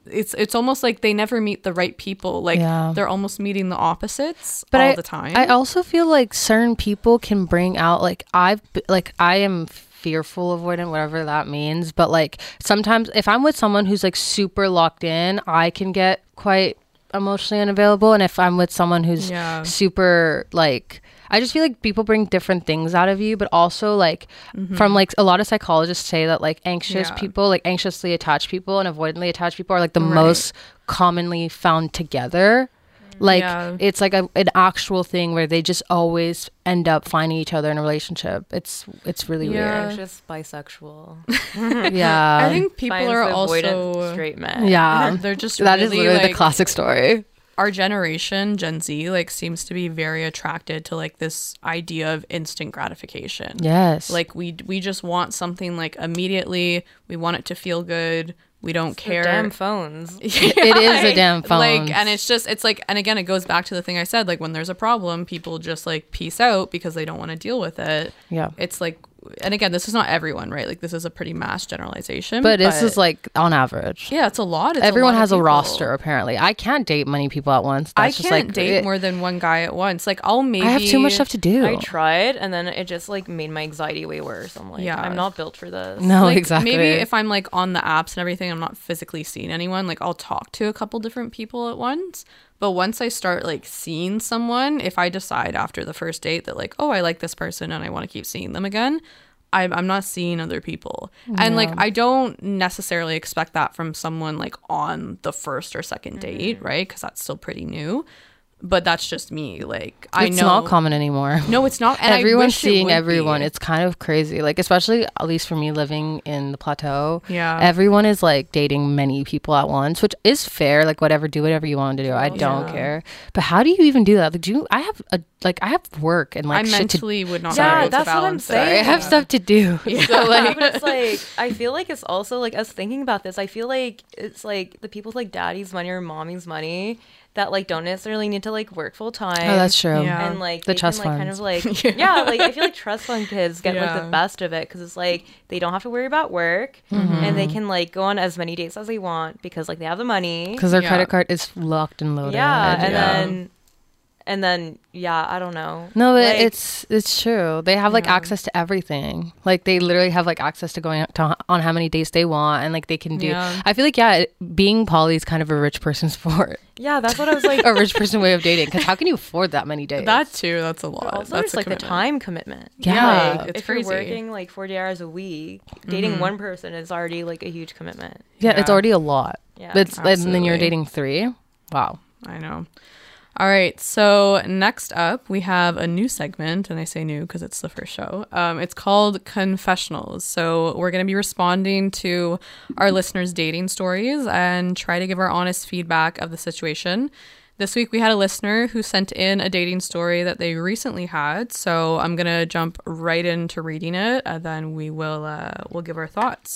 it's it's almost like they never meet the right people. Like Yeah. they're almost meeting the opposites but all I, the time. I also feel like certain people can bring out like I've b- like I am fearful avoidant, whatever that means. But like sometimes if I'm with someone who's like super locked in, I can get quite emotionally unavailable. And if I'm with someone who's Yeah. super like, I just feel like people bring different things out of you, but also like from like a lot of psychologists say that like anxious Yeah. people, like anxiously attached people and avoidantly attached people are like the Right. most commonly found together. Like Yeah. it's like a, an actual thing where they just always end up finding each other in a relationship. It's it's really Yeah. Anxious bisexual. weird. Yeah. I think people Finds are the avoidant also straight men. yeah. they're just That is really, literally like, the classic story. our generation, Gen Z, like seems to be very attracted to like this idea of instant gratification. Yes. Like we we just want something like immediately. We want it to feel good. We don't Their care. Damn phones. it is the damn phone. Like, and it's just, it's like, and again, it goes back to the thing I said, like when there's a problem, people just like peace out because they don't want to deal with it. Yeah. It's like, and again, this is not everyone, right? Like this is a pretty mass generalization. But this is like on average. yeah, it's a lot. It's Everyone a lot has of a people. roster apparently. I can't date many people at once. I That's just, can't like, date it- more than one guy at once. Like I'll maybe. I have too much stuff to do. I tried, and then it just like made my anxiety way worse. I'm like, Yeah. I'm not built for this. No, Like, exactly. Maybe if I'm like on the apps and everything, I'm not physically seeing anyone. Like I'll talk to a couple different people at once. But once I start like seeing someone, if I decide after the first date that like, oh, I like this person and I want to keep seeing them again, I'm, I'm not seeing other people. And like, I don't necessarily expect that from someone like on the first or second date, right? Because that's still pretty new. But that's just me. Like, I it's know. not common anymore. No, it's not. And I Everyone's wish it seeing would everyone. be. It's kind of crazy. Like, especially at least for me living in the plateau. Yeah. Everyone is like dating many people at once, which is fair. Like, whatever, do whatever you want to do. I don't Yeah. care. But how do you even do that? Like, do you, I have a like I have work and like I shit to mentally would not Yeah, be able that's to what I'm balance it. saying. I have stuff to do. So like, but it's like I feel like it's also like us thinking about this. I feel like it's like the people with like daddy's money or mommy's money that like don't necessarily need to like work full time. Oh, that's true. Yeah. And like The they trust can, like, kind funds. of like yeah. like I feel like trust fund kids get like Yeah. the best of it because it's like they don't have to worry about work and they can like go on as many dates as they want because like they have the money. Because their Yeah. credit card is locked and loaded. Yeah, and Yeah. then and then yeah, I don't know. No, but Like, it's it's true. They have like Yeah. access to everything. Like they literally have like access to going out to, on how many dates they want, and like they can do. Yeah. I feel like yeah, it- being poly is kind of a rich person sport, yeah, that's what I was like. a rich person way of dating. Because how can you afford that many dates? That too, that's a lot. But also, that's it's a like the commitment. time commitment. Yeah. Like, It's if crazy. you're working like forty hours a week, dating one person is already like a huge commitment. yeah, it's Yeah. already a lot. Yeah, It's and then you're absolutely. dating three. Wow. I know. All right. So next up, we have a new segment, and I say new because it's the first show. Um, it's called Confessionals. So we're going to be responding to our listeners' dating stories and try to give our honest feedback of the situation. This week, we had a listener who sent in a dating story that they recently had. So I'm going to jump right into reading it, and then we will uh, we'll give our thoughts.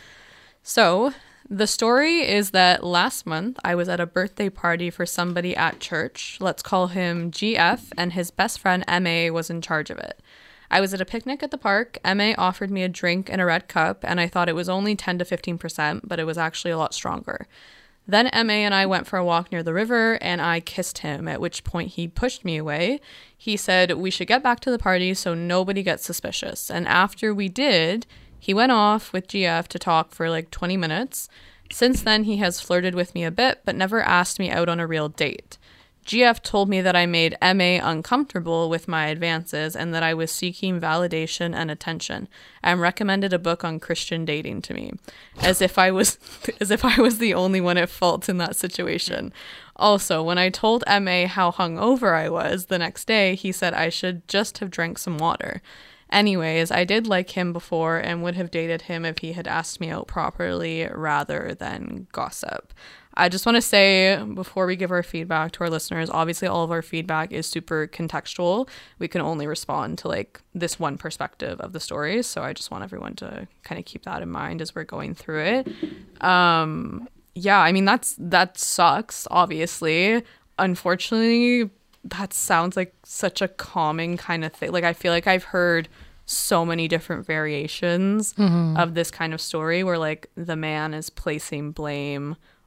So the story is that last month I was at a birthday party for somebody at church. Let's call him G F, and his best friend M A was in charge of it. I was at a picnic at the park. M A offered me a drink in a red cup, and I thought it was only ten to fifteen percent, but it was actually a lot stronger. Then M A and I went for a walk near the river, and I kissed him, at which point he pushed me away. He said we should get back to the party so nobody gets suspicious. And after we did, he went off with G F to talk for like twenty minutes. Since then, he has flirted with me a bit, but never asked me out on a real date. G F told me that I made M A uncomfortable with my advances and that I was seeking validation and attention, and recommended a book on Christian dating to me, as if I was as if I was the only one at fault in that situation. Also, when I told M A how hungover I was the next day, he said I should just have drank some water. Anyways, I did like him before and would have dated him if he had asked me out properly rather than gossip. I just want to say before we give our feedback to our listeners, obviously all of our feedback is super contextual. We can only respond to like this one perspective of the story. So I just want everyone to kind of keep that in mind as we're going through it. Um, yeah, I mean, that's that sucks, obviously. Unfortunately, that sounds like such a common kind of thing. Like, I feel like I've heard so many different variations Mm-hmm. of this kind of story where like the man is placing blame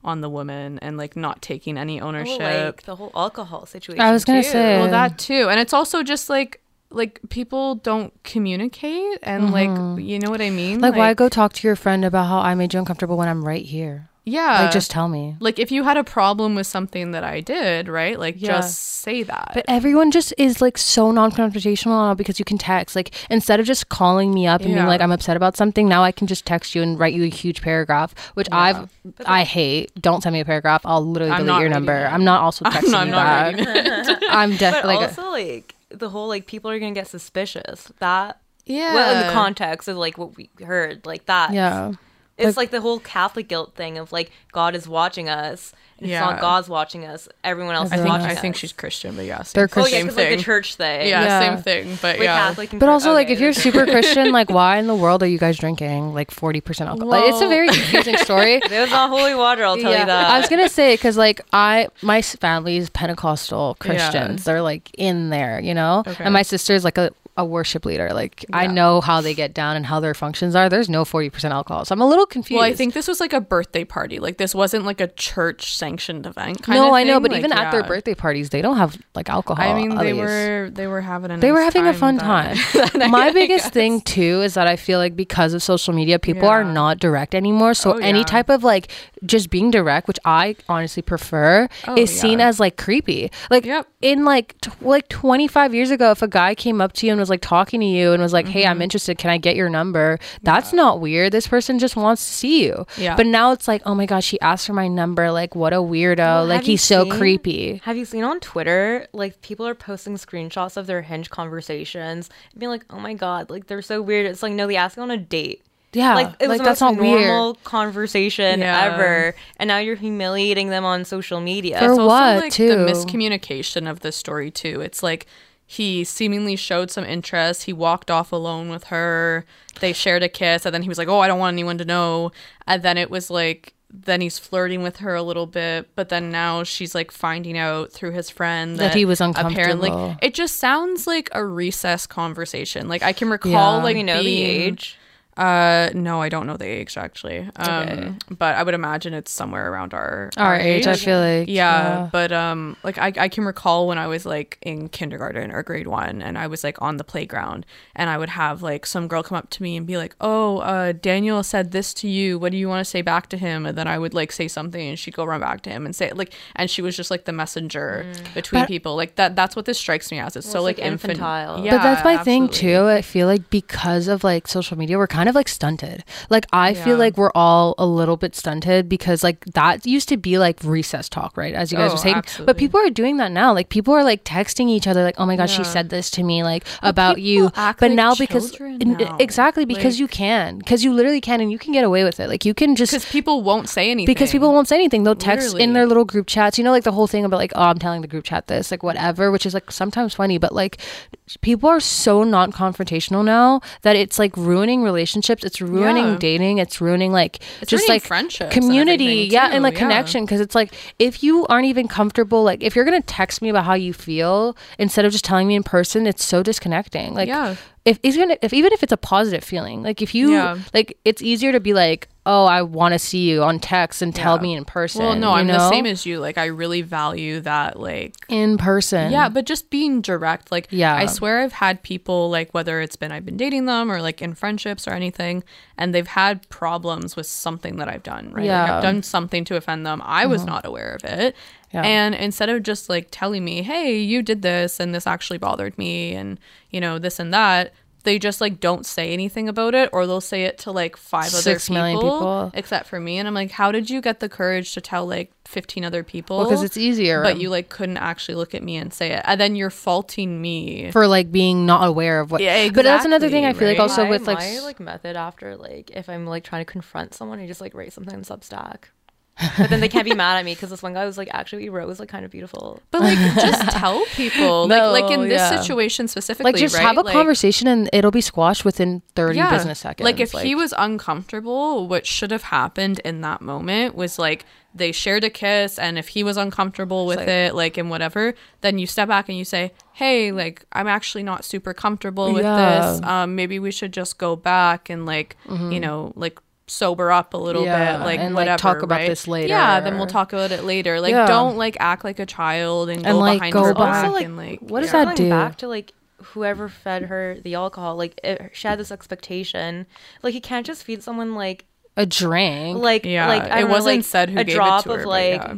on the woman and like not taking any ownership. Well, like the whole alcohol situation. I was gonna too. say. Well, that too. And it's also just like like people don't communicate and like you know what I mean? Like, why go talk to your friend about how I made you uncomfortable when I'm right here? Yeah. Like, just tell me. Like, if you had a problem with something that I did, right? Like, Yeah. just say that. But everyone just is like so non-confrontational now because you can text. Like, instead of just calling me up and being Yeah. like, I'm upset about something, now I can just text you and write you a huge paragraph, which I've I hate. Don't send me a paragraph. I'll literally I'm delete not your reading number. it. I'm not also texting I'm you not back. reading it. I'm But definitely like, also, like, the whole, like, people are going to get suspicious. That, Yeah. well, in the context of, like, what we heard, like, that. yeah. It's like, the whole Catholic guilt thing of, like, God is watching us. It's Yeah. not God's watching us. Everyone else I is think watching I us. think she's Christian, but yeah, same, They're Oh, yeah, same because, like, thing. the church thing. yeah, Yeah. same thing. But Like, yeah, Catholic and But Church- also, like, okay, if you're the super church. Christian, like, why in the world are you guys drinking like forty percent alcohol? Like, it's a Well- very confusing story. It was not holy water, I'll tell you that. I was gonna say because like I my s- family is Pentecostal Christians. Yeah. They're like in there, you know. Okay. And my sister's like a, a worship leader. Like I Yeah. know how they get down and how their functions are. There's no forty percent alcohol, so I'm a little confused. well, I think this was like a birthday party. Like, this wasn't like a church sanctioned event. Kind no, of I know, thing. but Like, even at their yeah. birthday parties, they don't have like alcohol. I mean, at they least. were they were having a They were nice having a time fun that- time. that night, My I biggest guess. thing too is that I feel like because of social media, people are Yeah. not direct anymore. So Oh, any yeah. type of like just being direct, which I honestly prefer, Oh, is seen yeah. as like creepy. Like Yep. in like t- like twenty-five years ago, if a guy came up to you and was like talking to you and was like, "Hey, Mm-hmm. I'm interested. Can I get your number?" That's not weird. This person just wants to see you. Yeah. But now it's like, oh my gosh, he asked for my number. Like, what a weirdo. Well, like have you he's so seen- creepy. Have you seen on Twitter, like, people are posting screenshots of their Hinge conversations and being like, oh my god, like, they're so weird. It's like, no, they asked you on a date. Yeah, Like, it was like the that's most not normal weird. conversation Yeah. ever. And now you're humiliating them on social media. For It's also what, like too? the miscommunication of the story too. It's like he seemingly showed some interest. He walked off alone with her. They shared a kiss, and then he was like, "Oh, I don't want anyone to know." And then it was like, then he's flirting with her a little bit, but then now she's like finding out through his friend That that, he was Apparently, uncomfortable. it just sounds like a recess conversation. Like I can recall, Yeah. like Do we know the being- age? Uh, no, I don't know the age actually. Um, Okay. but I would imagine it's somewhere around our Our age, I feel like. yeah, but um like I, I can recall when I was like in kindergarten or grade one and I was like on the playground and I would have like some girl come up to me and be like, oh, uh Daniel said this to you, what do you want to say back to him? And then I would like say something and she'd go run back to him and say it, like, and she was just like the messenger between But- people. Like that that's what this strikes me as. It's so it's, like, like, infant- infantile. Yeah, But that's my thing absolutely. too. I feel like because of like social media, we're kind of like stunted. Like I feel Yeah. like we're all a little bit stunted because like that used to be like recess talk, right? As you guys Oh, were saying. absolutely. But people are doing that now. Like people are like texting each other like, oh my gosh, she Yeah. said this to me like about people you. act But like now because children n- now. exactly because Like- you can. Because you literally can and you can get away with it. Like you can just because people won't say anything. because people won't say anything. They'll text Literally. in their little group chats. You know, like the whole thing about like, oh, I'm telling the group chat this, like whatever, which is like sometimes funny, but like people are so non-confrontational now that it's like ruining relationships. It's ruining Yeah. dating. It's ruining like It's just ruining like friendships and community. everything, Yeah, too, and like yeah. connection. Because it's like if you aren't even comfortable, like if you're gonna text me about how you feel instead of just telling me in person, it's so disconnecting. Like Yeah. if even if even if it's a positive feeling, like if you Yeah. like, it's easier to be like, oh, I want to see you on text and tell Yeah. me in person. Well, no, you I'm the know? same as you. Like, I really value that, like, in person. yeah, but just being direct. Like, Yeah. I swear I've had people, like, whether it's been I've been dating them or, like, in friendships or anything, and they've had problems with something that I've done, right? Like, Yeah. I've done something to offend them. I was not aware of it. Yeah. And instead of just, like, telling me, hey, you did this and this actually bothered me and, you know, this and that, they just like don't say anything about it, or they'll say it to like five other Six people, million people. except for me. And I'm like, how did you get the courage to tell like fifteen other people? because it's easier. But you like couldn't actually look at me and say it, and then you're faulting me. for like being not aware of what. Yeah, But that's another thing I feel like exactly, also my, with like. my s- like method after like if I'm like trying to confront someone, I just like write something in Substack. But then they can't be mad at me because this one guy was like, actually, what you wrote was like kind of beautiful. But like, just tell people. No, like, like in this yeah. situation specifically, like just right? have a Like, conversation and it'll be squashed within thirty yeah. business seconds. Like if he was uncomfortable, what should have happened in that moment was like they shared a kiss, and if he was uncomfortable with like- it, like and whatever, then you step back and you say, hey, like I'm actually not super comfortable with Yeah. this. Um, maybe we should just go back and like Mm-hmm. you know like sober up a little Yeah, bit, like and, like, whatever, talk about right? this later. Yeah, then we'll talk about it later. Like, Yeah. don't like act like a child and, And, go like, behind go her back. back Also, like, and like what does yeah. that Going do? back to like whoever fed her the alcohol, like it, she had this expectation. Like you can't just feed someone like A drink. like Yeah, like I it don't know, wasn't like, said who a gave drop it to her, of but like. yeah.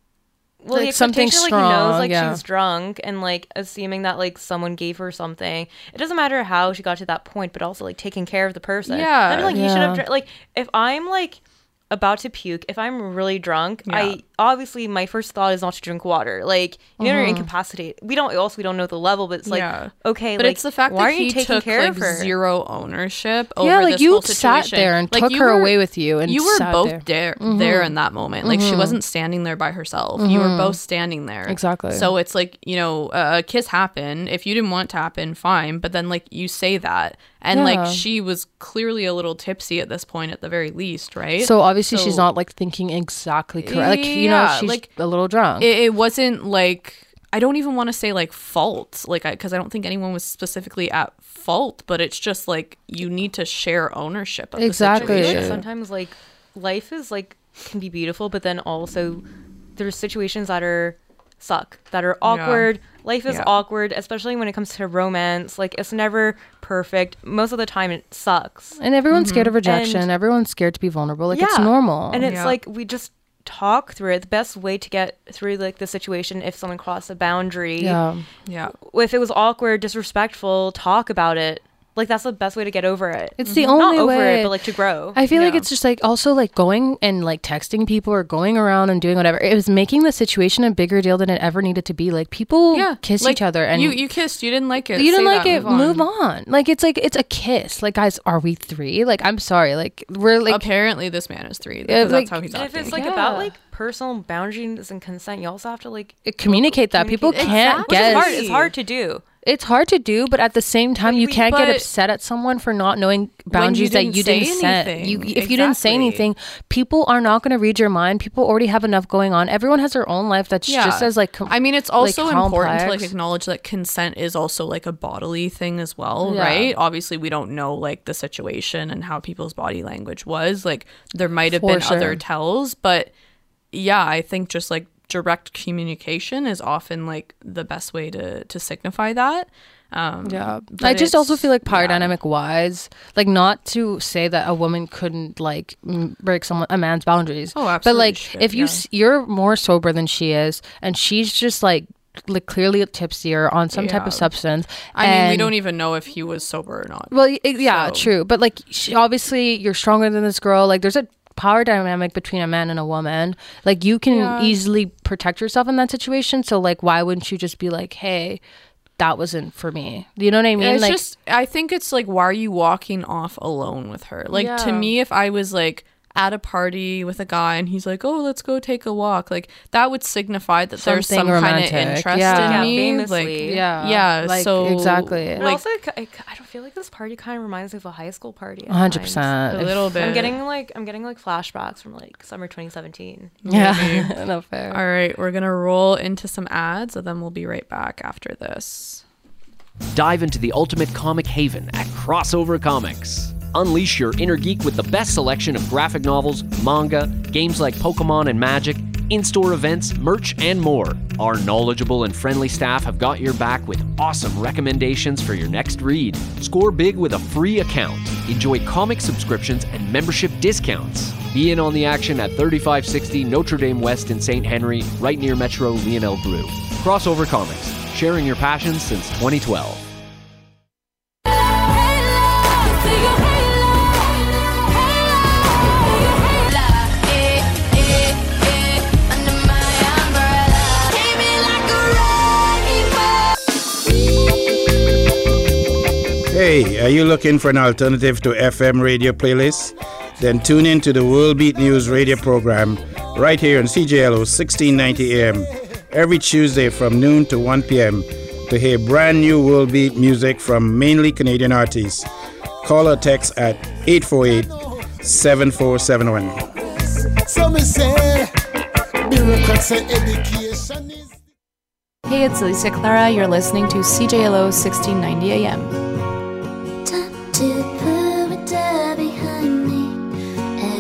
Well, the Like, something expectation, like he knows, strong, like yeah. she's drunk, and like assuming that like someone gave her something. It doesn't matter how she got to that point, but also like taking care of the person. Yeah. I'd be like, you should Yeah. have dr- like if I'm like about to puke, if I'm really drunk, Yeah. I obviously my first thought is not to drink water. Like you know, you're Mm-hmm. incapacitated. We don't also we don't know the level, but it's like Yeah. okay, But like, it's the fact why that are you he taking took care like of her? zero ownership over Yeah, like, this you whole sat situation. there and Like, took you her were- away with you and you were sat both there. there there in that moment. Like she wasn't standing there by herself. You were both standing there. Exactly. So it's like, you know, uh, a kiss happened. If you didn't want it to happen, fine. But then like you say that, and Yeah. like she was clearly a little tipsy at this point, at the very least, right? So obviously she's So- not like thinking exactly correct. Like, you know, Yeah, she's like, a little drunk. it, it wasn't like, I don't even want to say like fault, like I because I don't think anyone was specifically at fault, but it's just like you need to share ownership of Exactly. the I feel situation. like sometimes like life is like can be beautiful, but then also there's situations that are suck that are awkward. Life is Yeah. awkward, especially when it comes to romance. Like it's never perfect. Most of the time it sucks. and everyone's scared of rejection. And- Everyone's scared to be vulnerable. Like, it's Yeah. normal. And it's Yeah. like we just talk through it. The best way to get through like the situation if someone crossed a boundary. yeah. Yeah. If it was awkward, disrespectful, talk about it. Like that's the best way to get over it. It's the Not only over way. it, but like to grow. I feel like Yeah. it's just like also like going and like texting people or going around and doing whatever. It was making the situation a bigger deal than it ever needed to be. Like people Yeah. kiss Like, each other and you you kissed, you didn't like it. you didn't say like that, it. Move on. Like it's like it's a kiss. Like guys, are we three? Like I'm sorry. Like we're like Apparently, this man is three. Yeah, Because like- that's how he's And if acting. it's like Yeah. about like personal boundaries and consent, you also have to like communicate that. People communicate- can't Which is get. hard. It's hard to do. It's hard to do, but at the same time, you we- can't get but- upset at someone for not knowing boundaries that didn't you say didn't set. anything. You, if you didn't say Exactly. anything, people are not going to read your mind. People already have enough going on. Everyone has their own life that's just as like. com- I mean, it's also like, important to like complex. acknowledge that consent is also like a bodily thing as well, Yeah. right? Obviously, we don't know like the situation and how people's body language was. Like, there might have For been other sure. tells, but yeah, I think just like direct communication is often like the best way to to signify that. Um, Yeah, but I just also it's- feel like power yeah. dynamic wise, like not to say that a woman couldn't like m- break someone a man's boundaries. Oh, But absolutely like should, if you yeah. s you're more sober than she is, and she's just like like clearly tipsy or on some type of Yeah. substance. I mean, we and- don't even know if he was sober or not. Well, y- yeah, So- true. But like, she, obviously, you're stronger than this girl. Like, there's a power dynamic between a man and a woman. Like, you can Yeah. easily protect yourself in that situation. So, like, why wouldn't you just be like, hey, that wasn't for me? You know what I mean? It's like, just, I think it's like, why are you walking off alone with her? Like, to Yeah. me, if I was like at a party with a guy and he's like, oh, let's go take a walk, like that would signify that there's some Something kind of romantic. interest Yeah. in Yeah, me. famously. Like, yeah, yeah, like, so exactly. But like, also, I, I don't feel like this party kind of reminds me of a high school party. at one hundred times. percent. a little bit. I'm getting like I'm getting like flashbacks from like summer twenty seventeen. Yeah, no fair. All right, we're gonna roll into some ads, and then we'll be right back after this. Dive into the ultimate comic haven at Crossover Comics. Unleash your inner geek with the best selection of graphic novels, manga, games like Pokemon and Magic, in-store events, merch, and more. Our knowledgeable and friendly staff have got your back with awesome recommendations for your next read. Score big with a free account. Enjoy comic subscriptions and membership discounts. Be in on the action at thirty-five sixty Notre Dame West in Saint Henry, right near Metro Lionel Bru. Crossover Comics, sharing your passion since twenty twelve. Hey, are you looking for an alternative to F M radio playlist? Then tune in to the World Beat News radio program right here on C J L O sixteen ninety A M every Tuesday from noon to one p.m. to hear brand new World Beat music from mainly Canadian artists. Call or text at eight four eight, seven four seven one. Hey, it's Alicia Clara. You're listening to C J L O sixteen ninety A M. Time to put it down behind me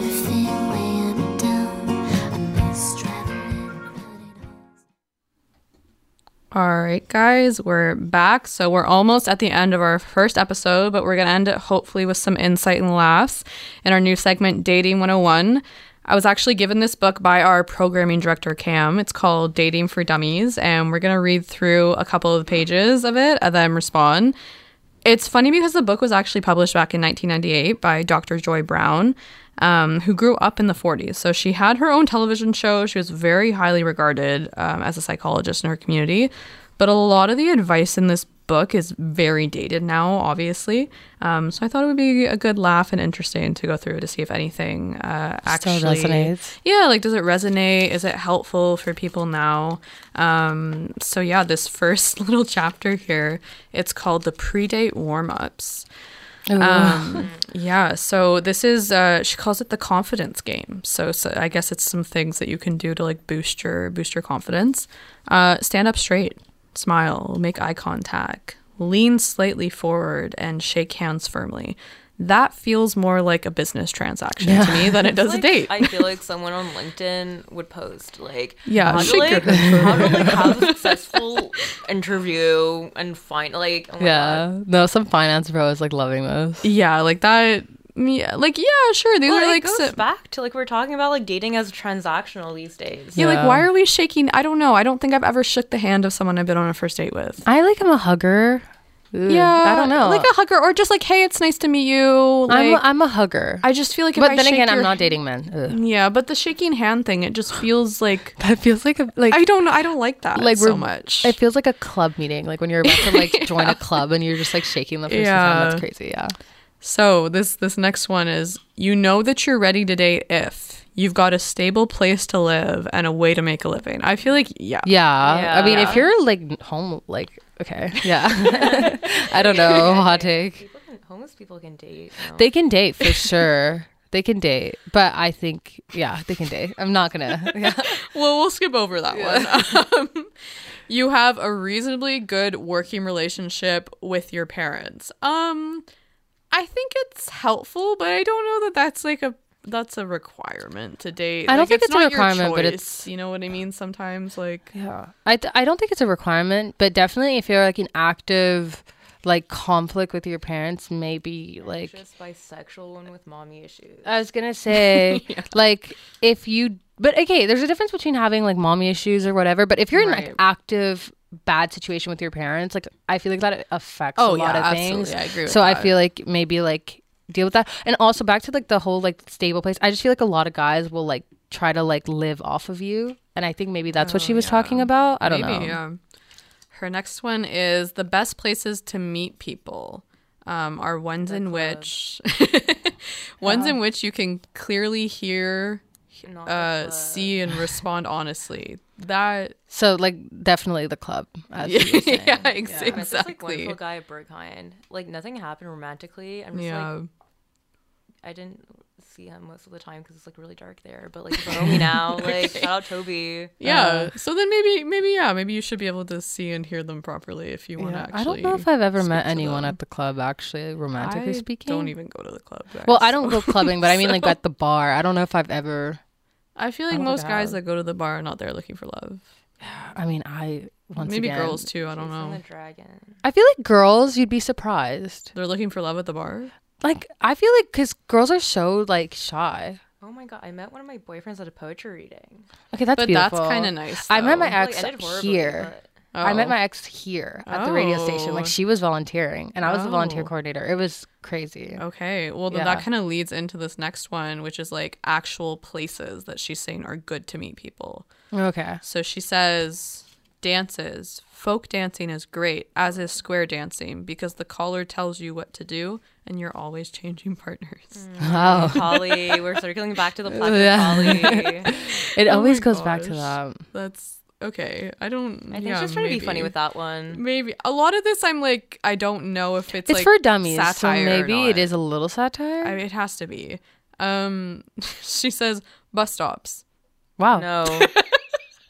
All right, guys, we're back. So we're almost at the end of our first episode, but we're going to end it hopefully with some insight and laughs in our new segment, Dating one oh one. I was actually given this book by our programming director, Cam. It's called Dating for Dummies, and we're going to read through a couple of pages of it and then respond. It's funny because the book was actually published back in nineteen ninety-eight by Doctor Joy Brown, um, who grew up in the forties. So she had her own television show. She was very highly regarded um, as a psychologist in her community. But a lot of the advice in this book is very dated now, obviously. Um, so I thought it would be a good laugh and interesting to go through to see if anything uh, actually Still resonates. Yeah, like does it resonate? Is it helpful for people now? Um, so yeah, this first little chapter here, it's called the Pre-Date Warm-Ups. Um, yeah, so this is, uh, she calls it the confidence game. So, so I guess it's some things that you can do to like boost your, boost your confidence. Uh, stand up straight, smile, make eye contact, lean slightly forward and shake hands firmly. That feels more like a business transaction yeah. to me than it does like, a date. I feel like someone on LinkedIn would post like, yeah, how to like, how to like have a successful interview and find like, oh my yeah, God. no, some finance bro is like loving those. Yeah, like that. Yeah, like yeah, sure. These well, are like it goes si- back to like we're talking about like dating as transactional these days. Yeah, Yeah. like why are we shaking? I don't know. I don't think I've ever shook the hand of someone I've been on a first date with. I like I'm a hugger. Ooh, yeah, I don't know. like a hugger or just like, hey, it's nice to meet you. Like, I'm a, I'm a hugger. I just feel like, if but I then shake again, I'm your- not dating men. Ugh. Yeah, but the shaking hand thing, it just feels like That feels like a like. I don't know. I don't like that like so we're- much. It feels like a club meeting, like when you're about to like join a club and you're just like shaking the person's Yeah. hand. That's crazy. Yeah. So this this next one is, you know that you're ready to date if you've got a stable place to live and a way to make a living. I feel like yeah. Yeah. Yeah. I mean, Yeah. if you're like home, like okay, yeah. I don't know. Hot take. People can, homeless people can date. No? They can date for sure. They can date, but I think yeah, they can date. I'm not gonna. Yeah. Well, we'll skip over that one. Um, you have a reasonably good working relationship with your parents. Um, I think it's helpful, but I don't know that that's like a that's a requirement to date. I don't Like, think it's a not your requirement, but choice, it's- you know what I mean. Sometimes like Yeah. I th- I don't think it's a requirement, but definitely if you're like in active like conflict with your parents, maybe like Just bisexual one with mommy issues. I was gonna say like if you but okay, there's a difference between having like mommy issues or whatever, but if you're in like Right. active bad situation with your parents, like I feel like that affects Oh, a lot yeah, of things. absolutely. I agree with so I that. feel like maybe like deal with that. And also back to like the whole like stable place, I just feel like a lot of guys will like try to like live off of you, and I think maybe that's what she was talking about. I don't Maybe, know. Yeah. Her next one is the best places to meet people um, are ones in which ones in which you can clearly hear, Not the uh, club. see, and respond honestly. That So like definitely the club. As yeah, you were saying. yeah, I ex- met this, like, exactly. wonderful guy at Berghain. Like nothing happened romantically. I'm just Yeah. like, I didn't see him most of the time because it's like really dark there. But like, he's a homie now. Like, shout out Toby. Yeah. Uh, so then maybe maybe yeah maybe you should be able to see and hear them properly if you want to Yeah. actually. I don't know if I've ever met speak to anyone them. at the club actually romantically I speaking. don't even go to the club. Guys, Well, I don't so- go clubbing, but I mean like so- at the bar. I don't know if I've ever. I feel I like don't most think I guys have. that go to the bar are not there looking for love. I mean, I once Maybe again, girls too. I don't Chasing know. the dragon. I feel like girls, you'd be surprised. They're looking for love at the bar. Like I feel like because girls are so like shy. Oh my god! I met one of my boyfriends at a poetry reading. Okay, that's But beautiful. that's kind of nice. I met my though. ex Like, I did horribly, here. but- I met Oh. my ex here at the radio station. Like Oh. she was volunteering, and I was the volunteer Oh. coordinator. It was crazy. Okay, well then Yeah. that kind of leads into this next one, which is like actual places that she's saying are good to meet people. Okay. So she says dances, folk dancing is great, as is square dancing, because the caller tells you what to do and you're always changing partners. Wow. Holly, we're circling back to the platinum Yeah. Holly. It Oh always my goes back to gosh. that. That's okay. I don't I think yeah, she's trying to be funny maybe. with that one. Maybe a lot of this I'm like I don't know if it's It's like for dummies, so satire or maybe not. it is a little satire. I mean, it has to be. Um, she says bus stops. Wow. No.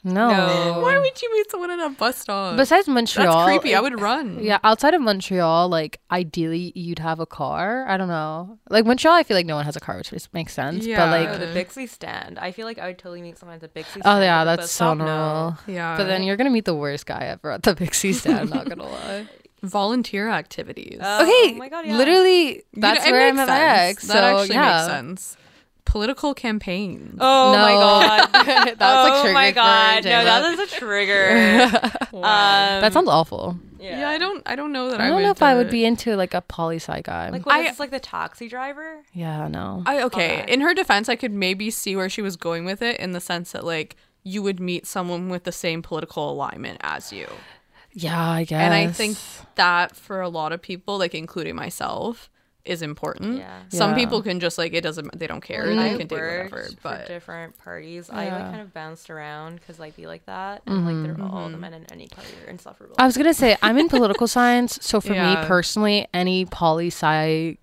No. No. Why would you meet someone at a bus stop? Besides Montreal. That's creepy. I it- would run. Yeah, outside of Montreal, like ideally you'd have a car. I don't know. Like Montreal, I feel like no one has a car, which just makes sense. Yeah. But like, Oh, the Bixby stand. I feel like I would totally meet someone at the Bixby stand. oh yeah, but the that's bus so stop, no. normal. Yeah. But then you're gonna meet the worst guy ever at the Bixby stand. Not gonna lie. Volunteer activities. Oh, Okay, oh my God, yeah. literally, You know, that's it where I makes met my sense. ex. That so, actually yeah. makes sense. Political campaigns. Oh No. my God. That's oh like my triggered God. for No, Jayla. that is a trigger. um, That sounds awful. yeah. Yeah, I don't. I don't know that I I, don't would. know if I would uh, be into like a poli sci guy. Like, what I- is this, like the taxi driver? yeah, no. I okay. Okay. In her defense, I could maybe see where she was going with it, in the sense that like you would meet someone with the same political alignment as you, yeah, I guess. and I think that for a lot of people, like including myself, is important. Yeah. Some Yeah. people can just like it doesn't. They don't care. When They I can date worked whatever. for But different parties, I like Yeah. kind of bounced around because I'd be like that, and like they're all the men in any party are insufferable. I was gonna say I'm in political science, so for Yeah. me personally, any poli sci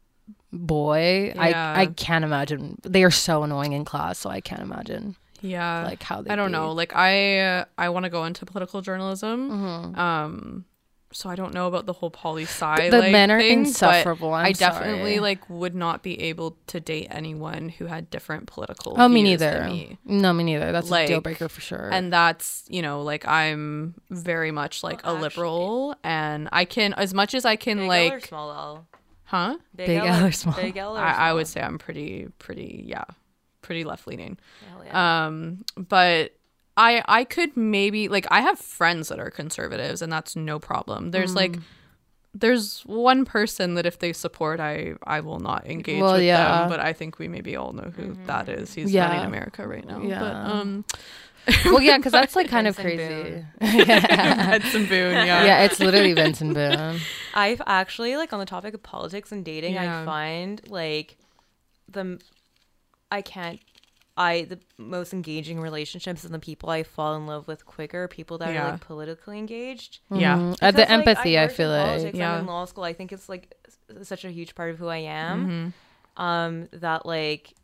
boy, Yeah. I I can't imagine. They are so annoying in class, so I can't imagine yeah, like how they. I don't know. Like I, uh, I want to go into political journalism. Mm-hmm. Um, so I don't know about the whole poli sci. The like, men are thing, but insufferable, I'm I definitely sorry. like would not be able to date anyone who had different political. Oh, me views neither. than me. No, me neither. That's a deal Like, breaker for sure. And that's, you know, like I'm very much like Well, a liberal, and I can, as much as I can, Big like, L or small L? huh? Big, Big L, L or or small? Big L or I, I small? would say I'm pretty, pretty, yeah, pretty left leaning. Hell yeah. Um, but I I could maybe like I have friends that are conservatives, and that's no problem. There's like there's one person that if they support, I I will not engage Well, with yeah. them. But I think we maybe all know who that is. He's Yeah. running America right now. Yeah. But um, well, yeah, because that's like kind of Vincent crazy. Edson Boone. Yeah. Yeah, it's literally Vincent Boone. I've actually like on the topic of politics and dating, Yeah. I find like the I can't I the most engaging relationships and the people I fall in love with quicker are people that Yeah. are like politically engaged. Yeah. Mhm. Uh, the Because, like, empathy, I worked in feel like. politics, Yeah. I'm in law school. I think it's like s- such a huge part of who I am. Mm-hmm. Um, that like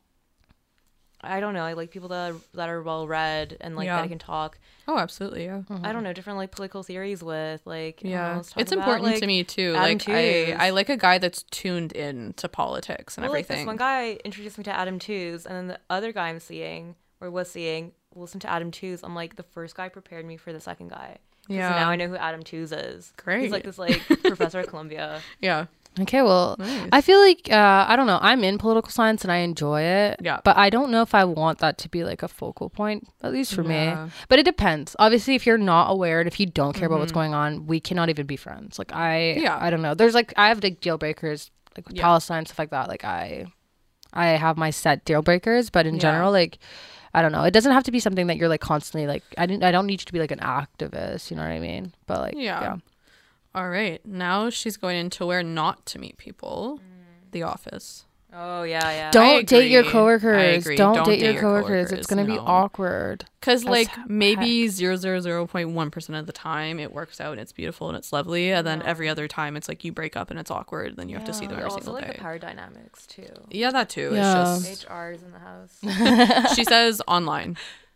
I don't know. I like people that are, that are well read and like Yeah. that I can talk. Oh, absolutely. Yeah. I don't know, different like political theories with like you know, Yeah, let's talk it's about, important like, to me too. Adam Like I, Tooze. I like a guy that's tuned in to politics and Well, like everything. this one guy introduced me to Adam Tooze, and then the other guy I'm seeing or was seeing listened to Adam Tooze. I'm like, the first guy prepared me for the second guy. 'Cause Yeah. now I know who Adam Tooze is. Great. He's like this like professor at Columbia. Yeah. Okay, well, Nice. I feel like uh, I don't know. I'm in political science and I enjoy it. Yeah. But I don't know if I want that to be like a focal point, at least for Yeah. me. But it depends. Obviously, if you're not aware and if you don't care about what's Mhm. going on, we cannot even be friends. Like I, Yeah. I don't know. There's like I have like deal breakers, like with Yeah. Palestine stuff like that. Like I, I have my set deal breakers, but in Yeah. general, like. I don't know. It doesn't have to be something that you're like constantly like. I didn't. I don't need you to be like an activist. You know what I mean? But like, Yeah. yeah. All right. Now she's going into where not to meet people. The Office. Oh yeah, yeah. Don't date your agree. I coworkers. agree. Don't, Don't date, date your your coworkers. It's coworkers, gonna be no. awkward. Because That's like h- maybe zero zero zero point one percent of the time it works out and it's beautiful and it's lovely, and then every other time it's like you break up and it's awkward. Then you have to see them But every also single like day. the power dynamics too. Yeah, that too. Yeah. It's H R's in the house. just she says online.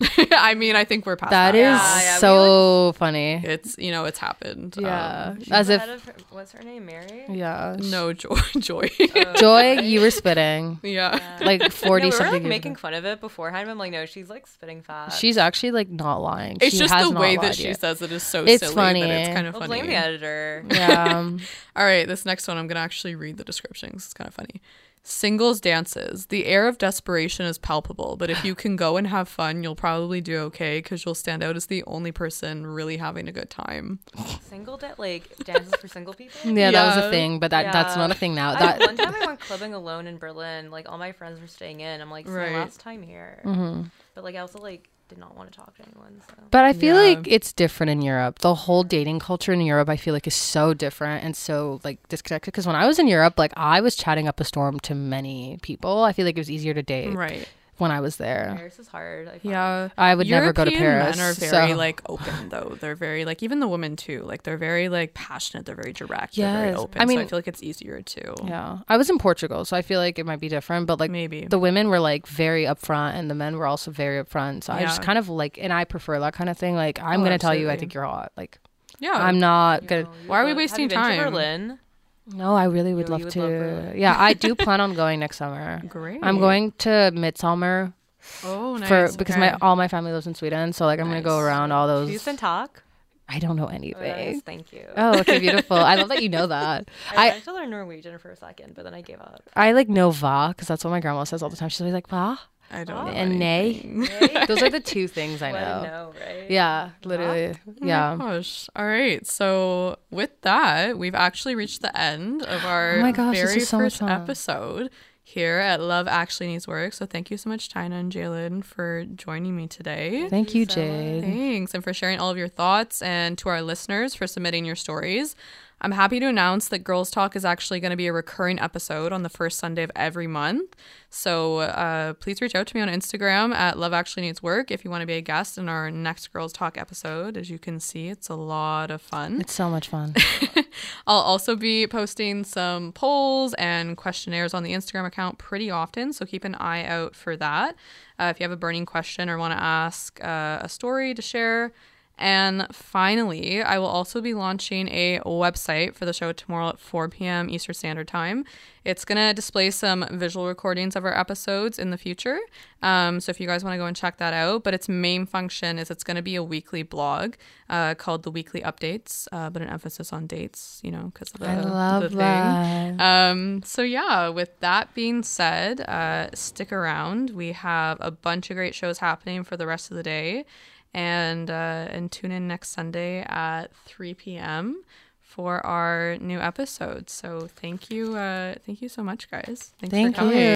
I mean, I think we're past that. That is Yeah, yeah, we, so funny. It's you know it's happened. Yeah, Um, She's as the if head of her, what's her name? Mary. yeah. no joy, joy. Joy, you were spitting yeah. like forty no, we were something. like years making ago. fun of it beforehand. I'm like, no, she's like spitting fast. She's actually like not lying. It's She just has the not way lied that she yet. says it is so It's silly funny. that it's kind of Well, funny. blame the editor. Yeah. um, All right, this next one I'm gonna actually read the description 'cause it's kind of funny. Singles dances. The air of desperation is palpable, but if you can go and have fun, you'll probably do okay because you'll stand out as the only person really having a good time. Single da- like dances for single people. yeah, that was Yeah. a thing, but that that's Yeah. not a thing now. I, That one time I went clubbing alone in Berlin. Like all my friends were staying in. I'm like, it's Right. my last time here. Mhm. But like I also like did not want to talk to anyone. So. But I feel Yeah. like it's different in Europe. The whole dating culture in Europe, I feel like, is so different and so like disconnected. Because when I was in Europe, like I was chatting up a storm to many people. I feel like it was easier to date. Right. when I was there. Paris is hard. I Yeah, I would never go to European Paris. Men are very so- like open though. They're very like even the women too. Like they're very like passionate. They're very direct. They're very Yes. open. I mean- so I feel like it's easier too. Yeah, I was in Portugal, so I feel like it might be different. But like Maybe. the women were like very upfront, and the men were also very upfront. So I just Yeah. kind of like, and I prefer that kind of thing. Like I'm Oh, gonna tell you, I absolutely. think you're hot. Like Yeah. I'm not gonna. Why are we Have you wasting been to time? Berlin? No, I really would You- love you would to. love Berlin. Yeah, I do plan on going next summer. Great. I'm going to Midsummer Oh, nice. for because my Okay. all my family lives in Sweden, so like I'm gonna go Nice. around all those. Do you send talk? I don't know Oh, anything. nice. Thank you. Oh, okay, beautiful. I love that you know that. I, I I still learned Norwegian for a second, but then I gave up. I like know va because that's what my grandma says all the time. She's always like va I don't know. and nay. anything. Those are the two things I What know. I know, right? Yeah, literally. Yeah. Oh my gosh. All right. So with that, we've actually reached the end of our Oh my gosh, this very is so much first fun. episode here at Love Actually Needs Work. So thank you so much, Tina and Jalen, for joining me today. Thank you, Jade. Thanks. And for sharing all of your thoughts, and to our listeners for submitting your stories. I'm happy to announce that Girls Talk is actually going to be a recurring episode on the first Sunday of every month. So uh, please reach out to me on Instagram at Love Actually Needs Work if you want to be a guest in our next Girls Talk episode. As you can see, it's a lot of fun. It's so much fun. I'll also be posting some polls and questionnaires on the Instagram account pretty often, so keep an eye out for that. Uh, if you have a burning question or want to ask uh, a story to share. And finally, I will also be launching a website for the show tomorrow at four p.m. Eastern Standard Time. It's going to display some visual recordings of our episodes in the future. Um, so if you guys want to go and check that out, but its main function is it's going to be a weekly blog uh, called The Weekly Updates, uh, but an emphasis on dates, you know, because of the, I love the thing. that. Um, so yeah, with that being said, uh, stick around. We have a bunch of great shows happening for the rest of the day. And uh, and tune in next Sunday at three p.m. for our new episode. So thank you, uh, thank you so much, guys. Thanks Thank for coming. you.